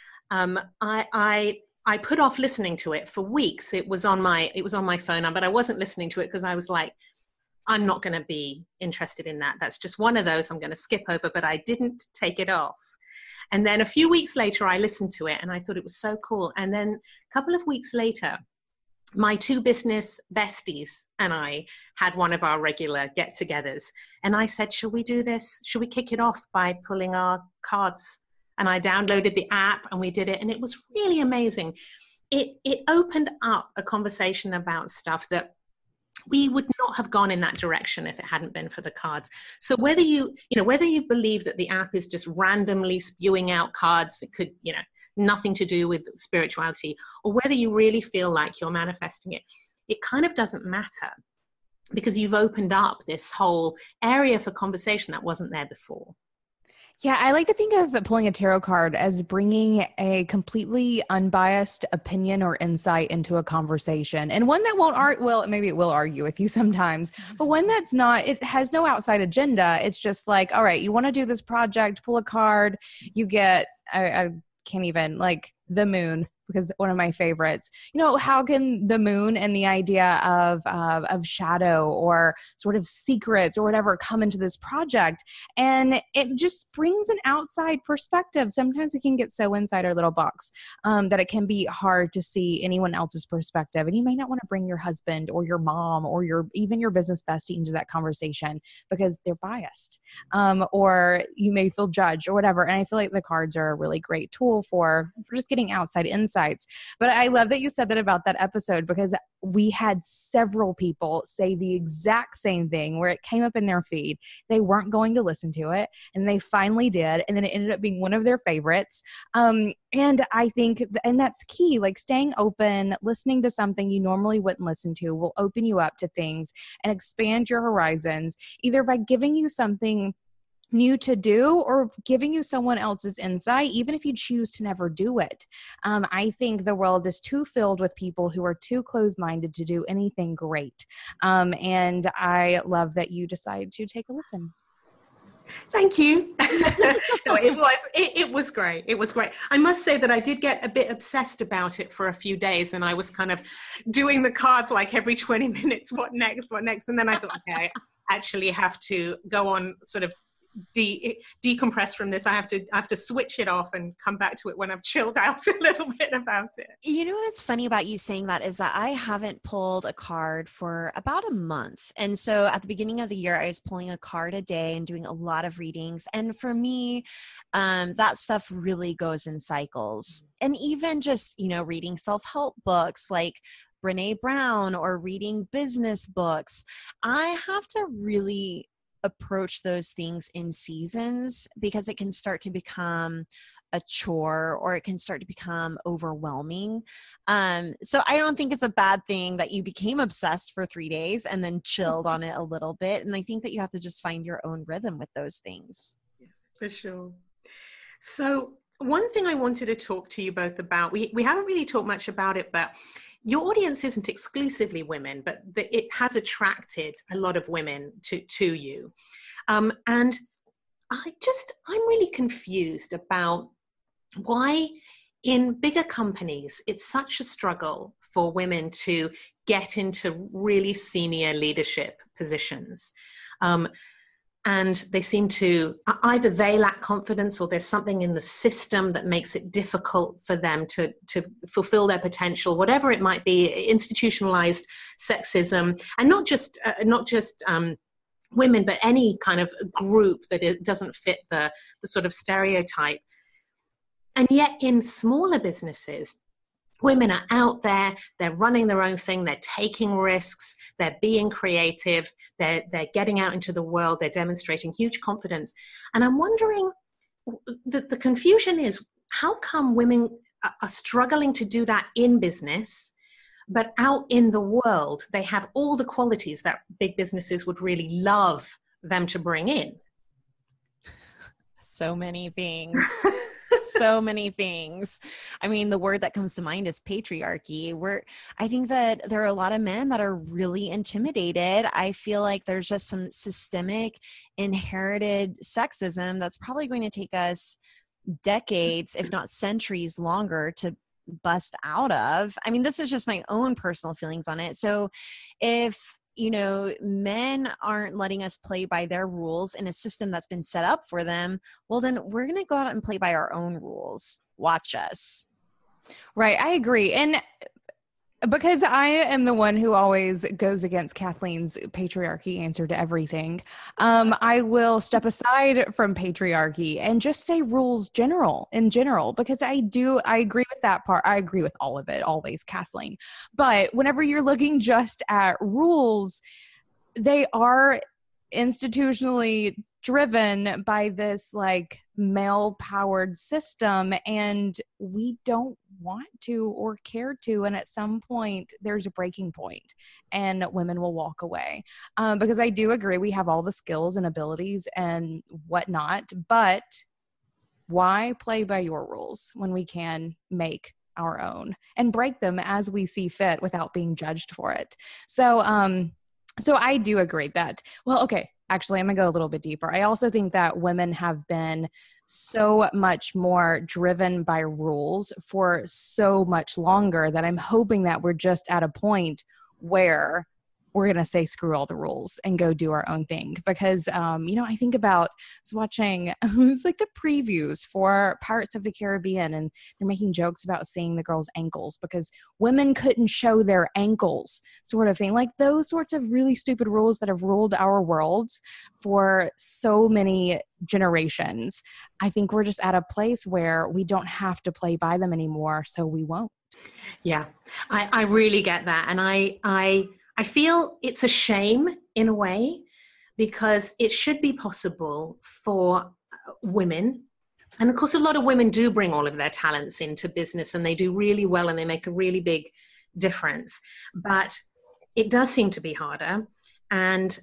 I put off listening to it for weeks. It was on my phone, but I wasn't listening to it because I was like, I'm not going to be interested in that. That's just one of those I'm going to skip over, but I didn't take it off. And then a few weeks later, I listened to it and I thought it was so cool. And then a couple of weeks later, my two business besties and I had one of our regular get-togethers. And I said, shall we do this? Should we kick it off by pulling our cards? And I downloaded the app and we did it. And it was really amazing. It opened up a conversation about stuff that we would not have gone in that direction if it hadn't been for the cards. So whether whether you believe that the app is just randomly spewing out cards that could, nothing to do with spirituality, or whether you really feel like you're manifesting it, it kind of doesn't matter, because you've opened up this whole area for conversation that wasn't there before. Yeah, I like to think of pulling a tarot card as bringing a completely unbiased opinion or insight into a conversation. And one that won't argue, well, maybe it will argue with you sometimes, but one that's not, it has no outside agenda. It's just like, all right, you want to do this project, pull a card, you get, I can't even, like, the moon, because one of my favorites, how can the moon and the idea of shadow or sort of secrets or whatever come into this project? And it just brings an outside perspective. Sometimes we can get so inside our little box that it can be hard to see anyone else's perspective. And you may not want to bring your husband or your mom or even your business bestie into that conversation because they're biased, or you may feel judged or whatever. And I feel like the cards are a really great tool for just getting outside insights. But I love that you said that about that episode, because we had several people say the exact same thing where it came up in their feed. They weren't going to listen to it, and they finally did. And then it ended up being one of their favorites. And I think, and that's key, like staying open, listening to something you normally wouldn't listen to will open you up to things and expand your horizons, either by giving you something new to do or giving you someone else's insight, even if you choose to never do it. I think the world is too filled with people who are too closed-minded to do anything great. And I love that you decided to take a listen. Thank you. It was great. It was great. I must say that I did get a bit obsessed about it for a few days, and I was kind of doing the cards like every 20 minutes, what next? And then I thought, okay, I actually have to go on sort of decompress from this. I have to switch it off and come back to it when I've chilled out a little bit about it. What's funny about you saying that is that I haven't pulled a card for about a month. And so at the beginning of the year, I was pulling a card a day and doing a lot of readings. And for me, that stuff really goes in cycles. And even just, reading self-help books like Brené Brown or reading business books, I have to really approach those things in seasons, because it can start to become a chore or it can start to become overwhelming. So I don't think it's a bad thing that you became obsessed for 3 days and then chilled on it a little bit. And I think that you have to just find your own rhythm with those things. Yeah, for sure. So one thing I wanted to talk to you both about, we haven't really talked much about it, but your audience isn't exclusively women, but it has attracted a lot of women to you. And I'm really confused about why in bigger companies, it's such a struggle for women to get into really senior leadership positions. And they seem to, either they lack confidence or there's something in the system that makes it difficult for them to fulfill their potential, whatever it might be, institutionalized sexism, and not just women, but any kind of group that it doesn't fit the sort of stereotype. And yet in smaller businesses, women are out there, they're running their own thing, they're taking risks, they're being creative, they're getting out into the world, they're demonstrating huge confidence. And I'm wondering, the confusion is, how come women are struggling to do that in business, but out in the world, they have all the qualities that big businesses would really love them to bring in? So many things. So many things. I mean, the word that comes to mind is patriarchy. I think that there are a lot of men that are really intimidated. I feel like there's just some systemic inherited sexism that's probably going to take us decades, if not centuries longer to bust out of. I mean, this is just my own personal feelings on it. So if men aren't letting us play by their rules in a system that's been set up for them, well, then we're going to go out and play by our own rules. Watch us. Right. I agree. And Because I am the one who always goes against Kathleen's patriarchy answer to everything. I will step aside from patriarchy and just say rules in general, because I agree with that part. I agree with all of it, always, Kathleen. But whenever you're looking just at rules, they are institutionally driven by this like male powered system, and we don't want to or care to, and at some point there's a breaking point and women will walk away, because I do agree we have all the skills and abilities and whatnot, but why play by your rules when we can make our own and break them as we see fit without being judged for it? So I do agree that, well, okay, actually, I'm going to go a little bit deeper. I also think that women have been so much more driven by rules for so much longer that I'm hoping that we're just at a point where we're going to say screw all the rules and go do our own thing. Because, I think about, I was watching, it's like the previews for Pirates of the Caribbean, and they're making jokes about seeing the girls' ankles because women couldn't show their ankles, sort of thing. Like those sorts of really stupid rules that have ruled our worlds for so many generations. I think we're just at a place where we don't have to play by them anymore, so we won't. Yeah, I really get that. And I feel it's a shame in a way, because it should be possible for women. And of course, a lot of women do bring all of their talents into business, and they do really well and they make a really big difference. But it does seem to be harder. And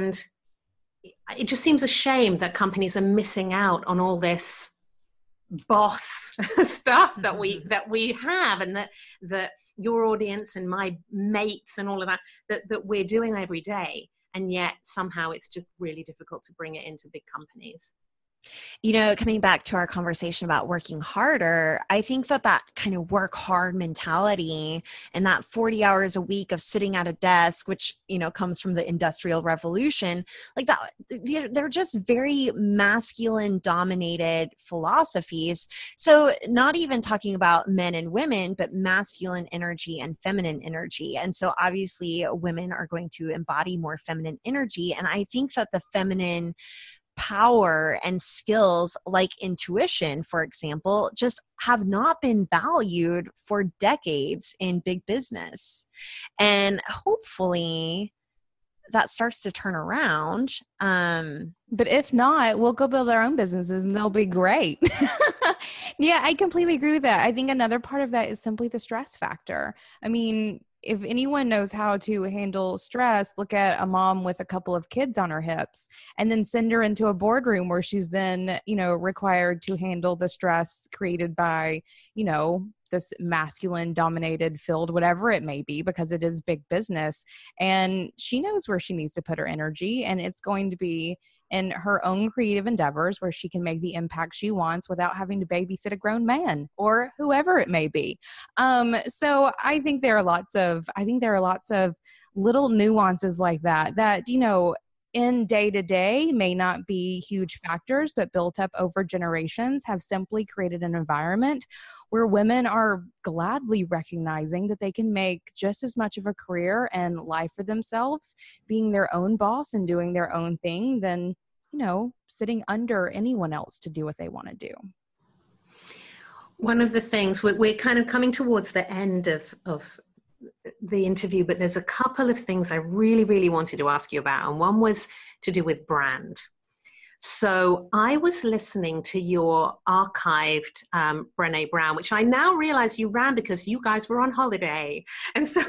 it just seems a shame that companies are missing out on all this boss stuff that we have, and that your audience and my mates and all of that we're doing every day, and yet somehow it's just really difficult to bring it into big companies. Coming back to our conversation about working harder, I think that kind of work hard mentality and that 40 hours a week of sitting at a desk, which, comes from the Industrial Revolution, like that, they're just very masculine dominated philosophies. So not even talking about men and women, but masculine energy and feminine energy. And so obviously women are going to embody more feminine energy. And I think that the feminine power and skills like intuition, for example, just have not been valued for decades in big business. And hopefully that starts to turn around. But if not, we'll go build our own businesses and they'll be great. Yeah, I completely agree with that. I think another part of that is simply the stress factor. I mean, if anyone knows how to handle stress, look at a mom with a couple of kids on her hips and then send her into a boardroom where she's then, required to handle the stress created by, this masculine dominated field, whatever it may be, because it is big business. And she knows where she needs to put her energy, and it's going to be in her own creative endeavors where she can make the impact she wants without having to babysit a grown man or whoever it may be. So I think there are lots of little nuances like that, in day to day may not be huge factors, but built up over generations have simply created an environment where women are gladly recognizing that they can make just as much of a career and life for themselves being their own boss and doing their own thing than, sitting under anyone else to do what they want to do. One of the things, we're kind of coming towards the end of the interview, but there's a couple of things I really, really wanted to ask you about. And one was to do with brand. So I was listening to your archived Brené Brown, which I now realize you ran because you guys were on holiday. And so,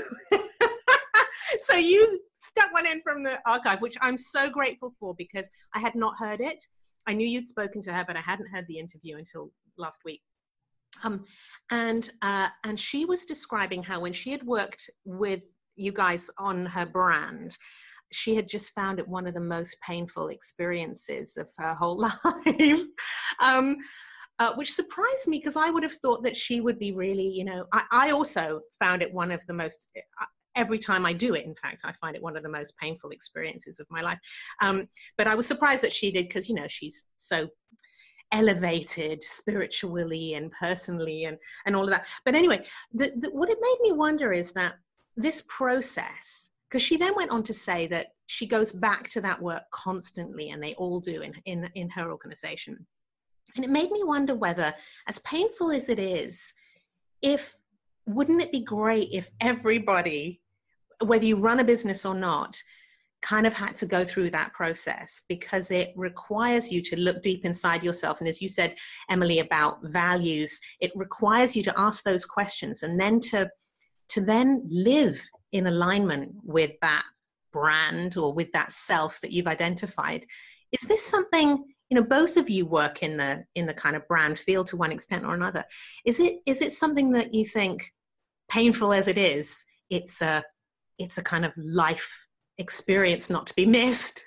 so you stuck one in from the archive, which I'm so grateful for because I had not heard it. I knew you'd spoken to her, but I hadn't heard the interview until last week. And she was describing how when she had worked with you guys on her brand, she had just found it one of the most painful experiences of her whole life, which surprised me because I would have thought that she would be really, I also found it one of the most, every time I do it, in fact, I find it one of the most painful experiences of my life. But I was surprised that she did because, she's so elevated spiritually and personally and all of that. But anyway, what it made me wonder is that this process, because she then went on to say that she goes back to that work constantly, and they all do in her organization. And it made me wonder whether, as painful as it is, wouldn't it be great if everybody, whether you run a business or not, kind of had to go through that process, because it requires you to look deep inside yourself. And as you said, Emily, about values, it requires you to ask those questions, and then to then live in alignment with that brand or with that self that you've identified. Is this something, both of you work in the kind of brand field to one extent or another. Is it something that you think, painful as it is, it's a kind of life experience not to be missed?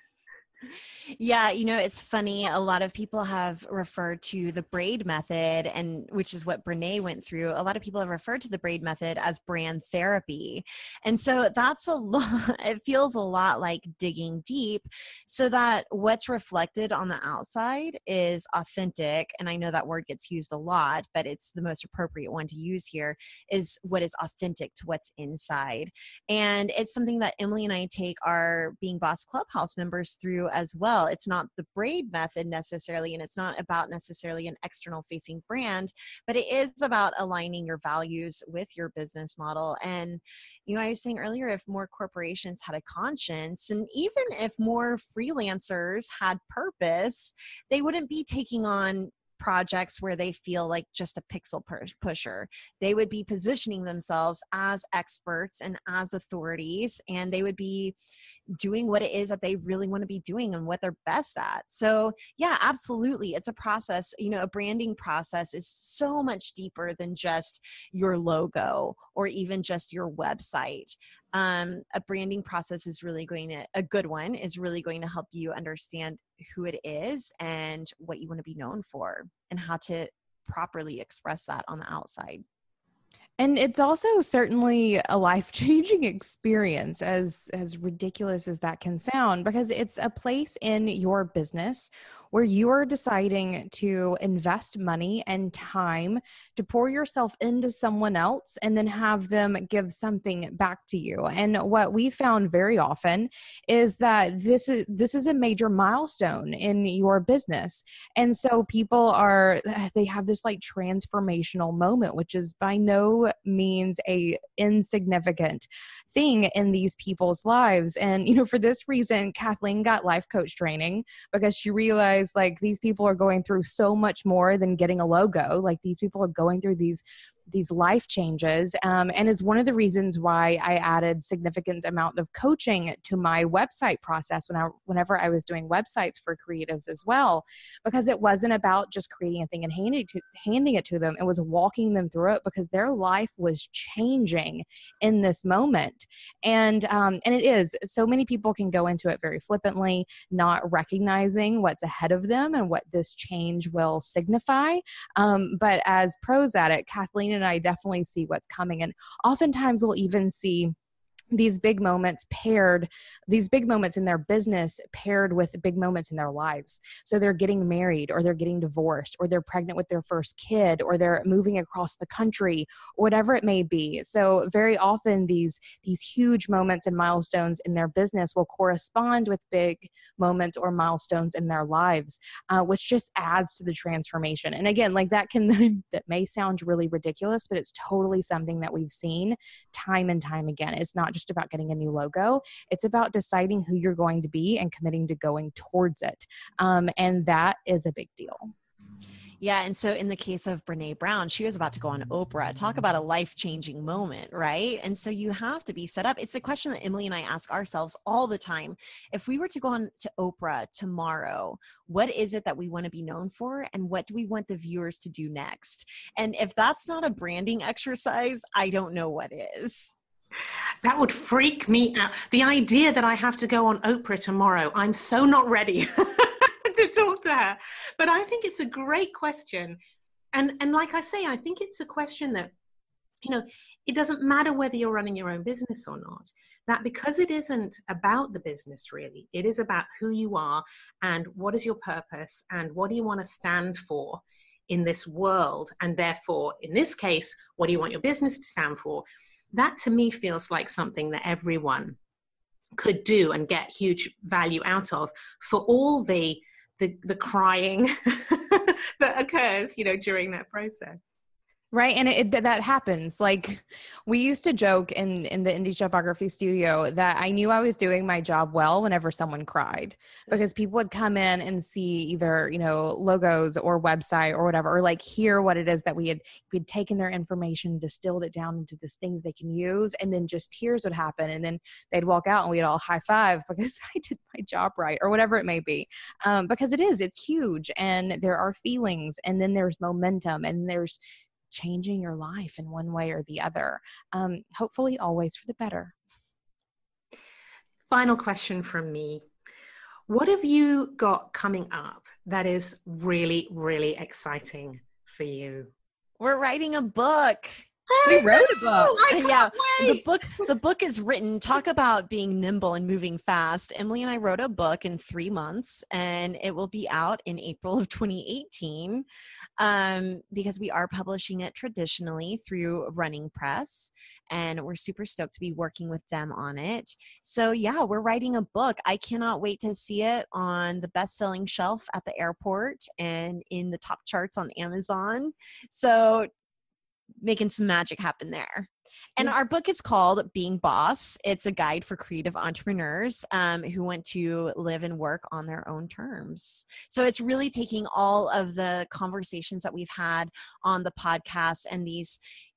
Yeah, it's funny. A lot of people have referred to the braid method, and which is what Brene went through. A lot of people have referred to the braid method as brand therapy. And so that's a lot. It feels a lot like digging deep, so that what's reflected on the outside is authentic. And I know that word gets used a lot, but it's the most appropriate one to use here, is what is authentic to what's inside. And it's something that Emily and I take our Being Boss Clubhouse members through as well. It's not the braid method necessarily, and it's not about necessarily an external facing brand, but it is about aligning your values with your business model. And, I was saying earlier, if more corporations had a conscience, and even if more freelancers had purpose, they wouldn't be taking on projects where they feel like just a pixel pusher. They would be positioning themselves as experts and as authorities, and they would be doing what it is that they really want to be doing and what they're best at. So yeah, absolutely. It's a process. A branding process is so much deeper than just your logo or even just your website. A branding process is really a good one is really going to help you understand who it is and what you want to be known for and how to properly express that on the outside. And it's also certainly a life-changing experience, as ridiculous as that can sound, because it's a place in your business where you are deciding to invest money and time to pour yourself into someone else and then have them give something back to you. And what we found very often is that this is a major milestone in your business. And so people they have this like transformational moment, which is by no means a insignificant thing in these people's lives. And, for this reason, Kathleen got life coach training, because she realized like these people are going through so much more than getting a logo. Like these people are going through these life changes, and is one of the reasons why I added significant amount of coaching to my website process whenever I was doing websites for creatives as well, because it wasn't about just creating a thing and handing it to them. It was walking them through it, because their life was changing in this moment. And it is, so many people can go into it very flippantly, not recognizing what's ahead of them and what this change will signify. But as pros at it, Kathleen and I definitely see what's coming. And oftentimes we'll even see these big moments in their business paired with big moments in their lives. So they're getting married, or they're getting divorced, or they're pregnant with their first kid, or they're moving across the country, or whatever it may be. So very often these huge moments and milestones in their business will correspond with big moments or milestones in their lives, which just adds to the transformation. And again, like that may sound really ridiculous, but it's totally something that we've seen time and time again. It's not just about getting a new logo. It's about deciding who you're going to be and committing to going towards it. And that is a big deal. Yeah. And so in the case of Brene Brown, she was about to go on Oprah. Talk about a life-changing moment, right? And so you have to be set up. It's a question that Emily and I ask ourselves all the time. If we were to go on to Oprah tomorrow, what is it that we want to be known for? And what do we want the viewers to do next? And if that's not a branding exercise, I don't know what is. That would freak me out. The idea that I have to go on Oprah tomorrow, I'm so not ready to talk to her. But I think it's a great question. And like I say, I think it's a question that it doesn't matter whether you're running your own business or not, that because it isn't about the business really, it is about who you are and what is your purpose and what do you want to stand for in this world. And therefore, in this case, what do you want your business to stand for? That to me feels like something that everyone could do and get huge value out of, for all the crying that occurs, during that process. Right. And that happens. Like, we used to joke in the Indie Chefography studio that I knew I was doing my job well whenever someone cried, because people would come in and see either, logos or website or whatever, or like hear what it is that we'd taken their information, distilled it down into this thing that they can use. And then just tears would happen. And then they'd walk out and we'd all high five because I did my job right, or whatever it may be. Because it's huge, and there are feelings, and then there's momentum, and there's changing your life in one way or the other. Hopefully always for the better. Final question from me. What have you got coming up that is really, really exciting for you? We're writing a book. We wrote a book. Yeah, the book is written. Talk about being nimble and moving fast. Emily and I wrote a book in 3 months, and it will be out in April of 2018, because we are publishing it traditionally through Running Press, and we're super stoked to be working with them on it. So yeah, we're writing a book. I cannot wait to see it on the best-selling shelf at the airport and in the top charts on Amazon. So making some magic happen there. And our book is called Being Boss. It's a guide for creative entrepreneurs who want to live and work on their own terms. So it's really taking all of the conversations that we've had on the podcast and these,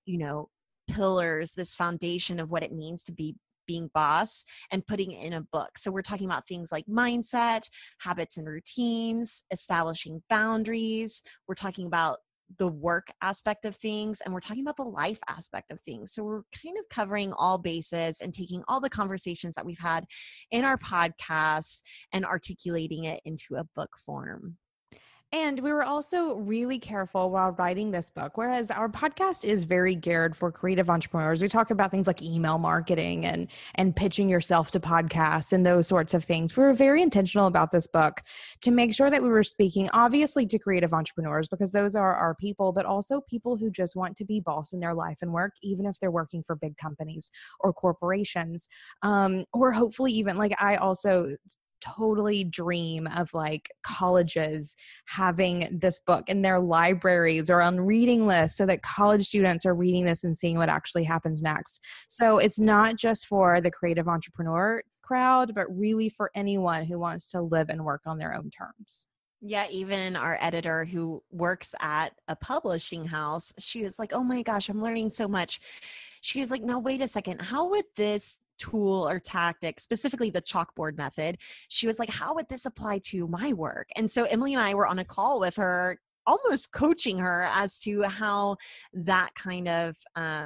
pillars, this foundation of what it means to be being boss, and putting it in a book. So we're talking about things like mindset, habits and routines, establishing boundaries. We're talking about the work aspect of things, and we're talking about the life aspect of things. So we're kind of covering all bases and taking all the conversations that we've had in our podcast and articulating it into a book form. And we were also really careful while writing this book, whereas our podcast is very geared for creative entrepreneurs. We talk about things like email marketing and pitching yourself to podcasts and those sorts of things. We were very intentional about this book to make sure that we were speaking obviously to creative entrepreneurs, because those are our people, but also people who just want to be boss in their life and work, even if they're working for big companies or corporations, or hopefully even, like, I also totally dream of like colleges having this book in their libraries or on reading lists, so that college students are reading this and seeing what actually happens next. So it's not just for the creative entrepreneur crowd, but really for anyone who wants to live and work on their own terms. Yeah, even our editor who works at a publishing house, she was like, oh my gosh, I'm learning so much. She was like, no, wait a second. How would this tool or tactic, specifically the chalkboard method, she was like, how would this apply to my work? And so Emily and I were on a call with her, almost coaching her as to how that kind of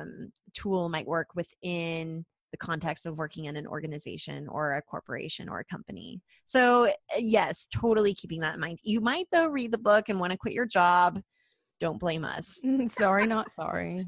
tool might work within the context of working in an organization or a corporation or a company. So yes, totally keeping that in mind. You might though read the book and want to quit your job. Don't blame us. Sorry, not sorry.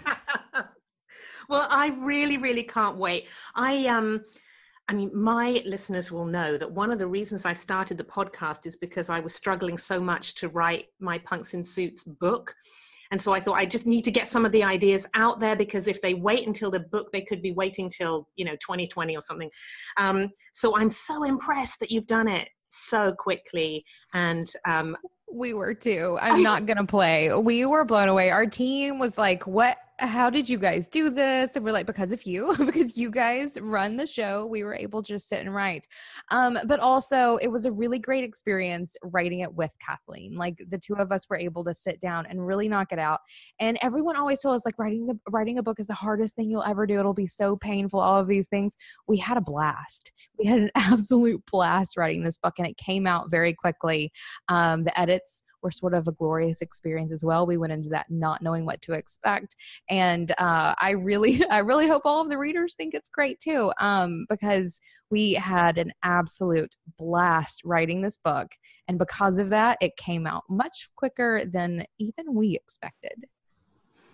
Well, I really, really can't wait. I mean, my listeners will know that one of the reasons I started the podcast is because I was struggling so much to write my Punks in Suits book. And so I thought I just need to get some of the ideas out there, because if they wait until the book, they could be waiting till, 2020 or something. So I'm so impressed that you've done it so quickly. And we were too. I'm not going to play. We were blown away. Our team was like, what? How did you guys do this? And we're like, because of you, because you guys run the show, we were able to just sit and write. But also it was a really great experience writing it with Kathleen. Like, the two of us were able to sit down and really knock it out. And everyone always told us, like, writing a book is the hardest thing you'll ever do. It'll be so painful, all of these things. We had a blast. We had an absolute blast writing this book, and it came out very quickly. The edits were sort of a glorious experience as well. We went into that not knowing what to expect. And I really hope all of the readers think it's great too, because we had an absolute blast writing this book. And because of that, it came out much quicker than even we expected.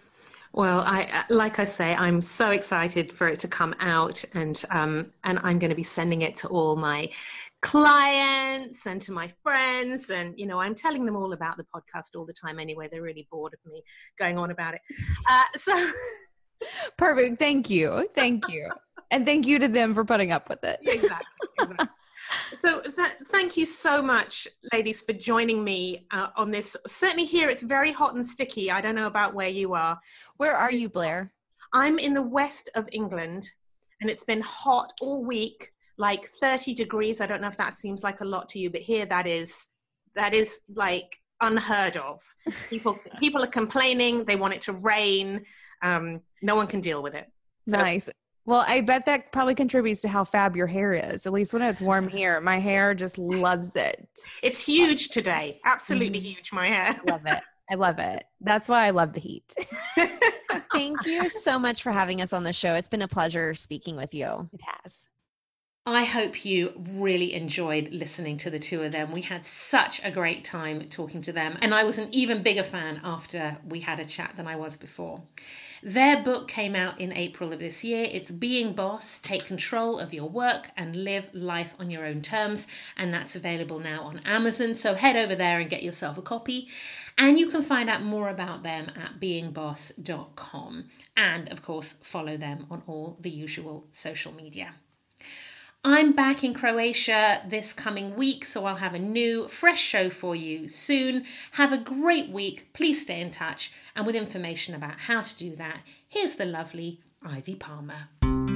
Well, like I say, I'm so excited for it to come out, and I'm going to be sending it to all my clients and to my friends, and I'm telling them all about the podcast all the time anyway. They're really bored of me going on about it. So Perfect. Thank you, and thank you to them for putting up with it. Exactly. So thank you so much, ladies, for joining me on this. Certainly here it's very hot and sticky. I don't know about where you are. Where are you, Blair? I'm in the west of England, and it's been hot all week, like 30 degrees. I don't know if that seems like a lot to you, but here that is like unheard of. People are complaining. They want it to rain. No one can deal with it. So, nice. Well, I bet that probably contributes to how fab your hair is. At least when it's warm here, my hair just loves it. It's huge today. Absolutely huge, my hair. I love it. That's why I love the heat. Thank you so much for having us on the show. It's been a pleasure speaking with you. It has. I hope you really enjoyed listening to the two of them. We had such a great time talking to them, and I was an even bigger fan after we had a chat than I was before. Their book came out in April of this year. It's Being Boss, Take Control of Your Work and Live Life on Your Own Terms, and that's available now on Amazon, so head over there and get yourself a copy. And you can find out more about them at beingboss.com, and of course follow them on all the usual social media. I'm back in Croatia this coming week, so I'll have a new, fresh show for you soon. Have a great week. Please stay in touch. And with information about how to do that, here's the lovely Ivy Palmer.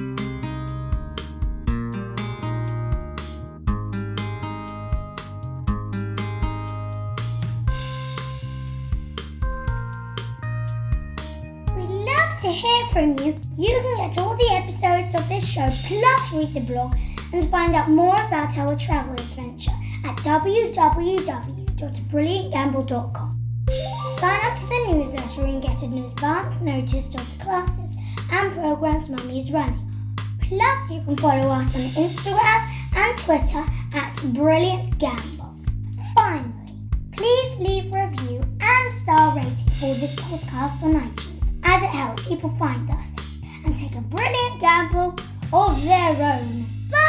We'd love to hear from you. You can get all the episodes of this show, plus read the blog, and find out more about our travel adventure at www.brilliantgamble.com. Sign up to the newsletter and get an advance notice of the classes and programs Mummy is running. Plus, you can follow us on Instagram and Twitter at Brilliant Gamble. Finally, please leave a review and star rating for this podcast on iTunes, as it helps people find us and take a brilliant gamble of their own. Bye!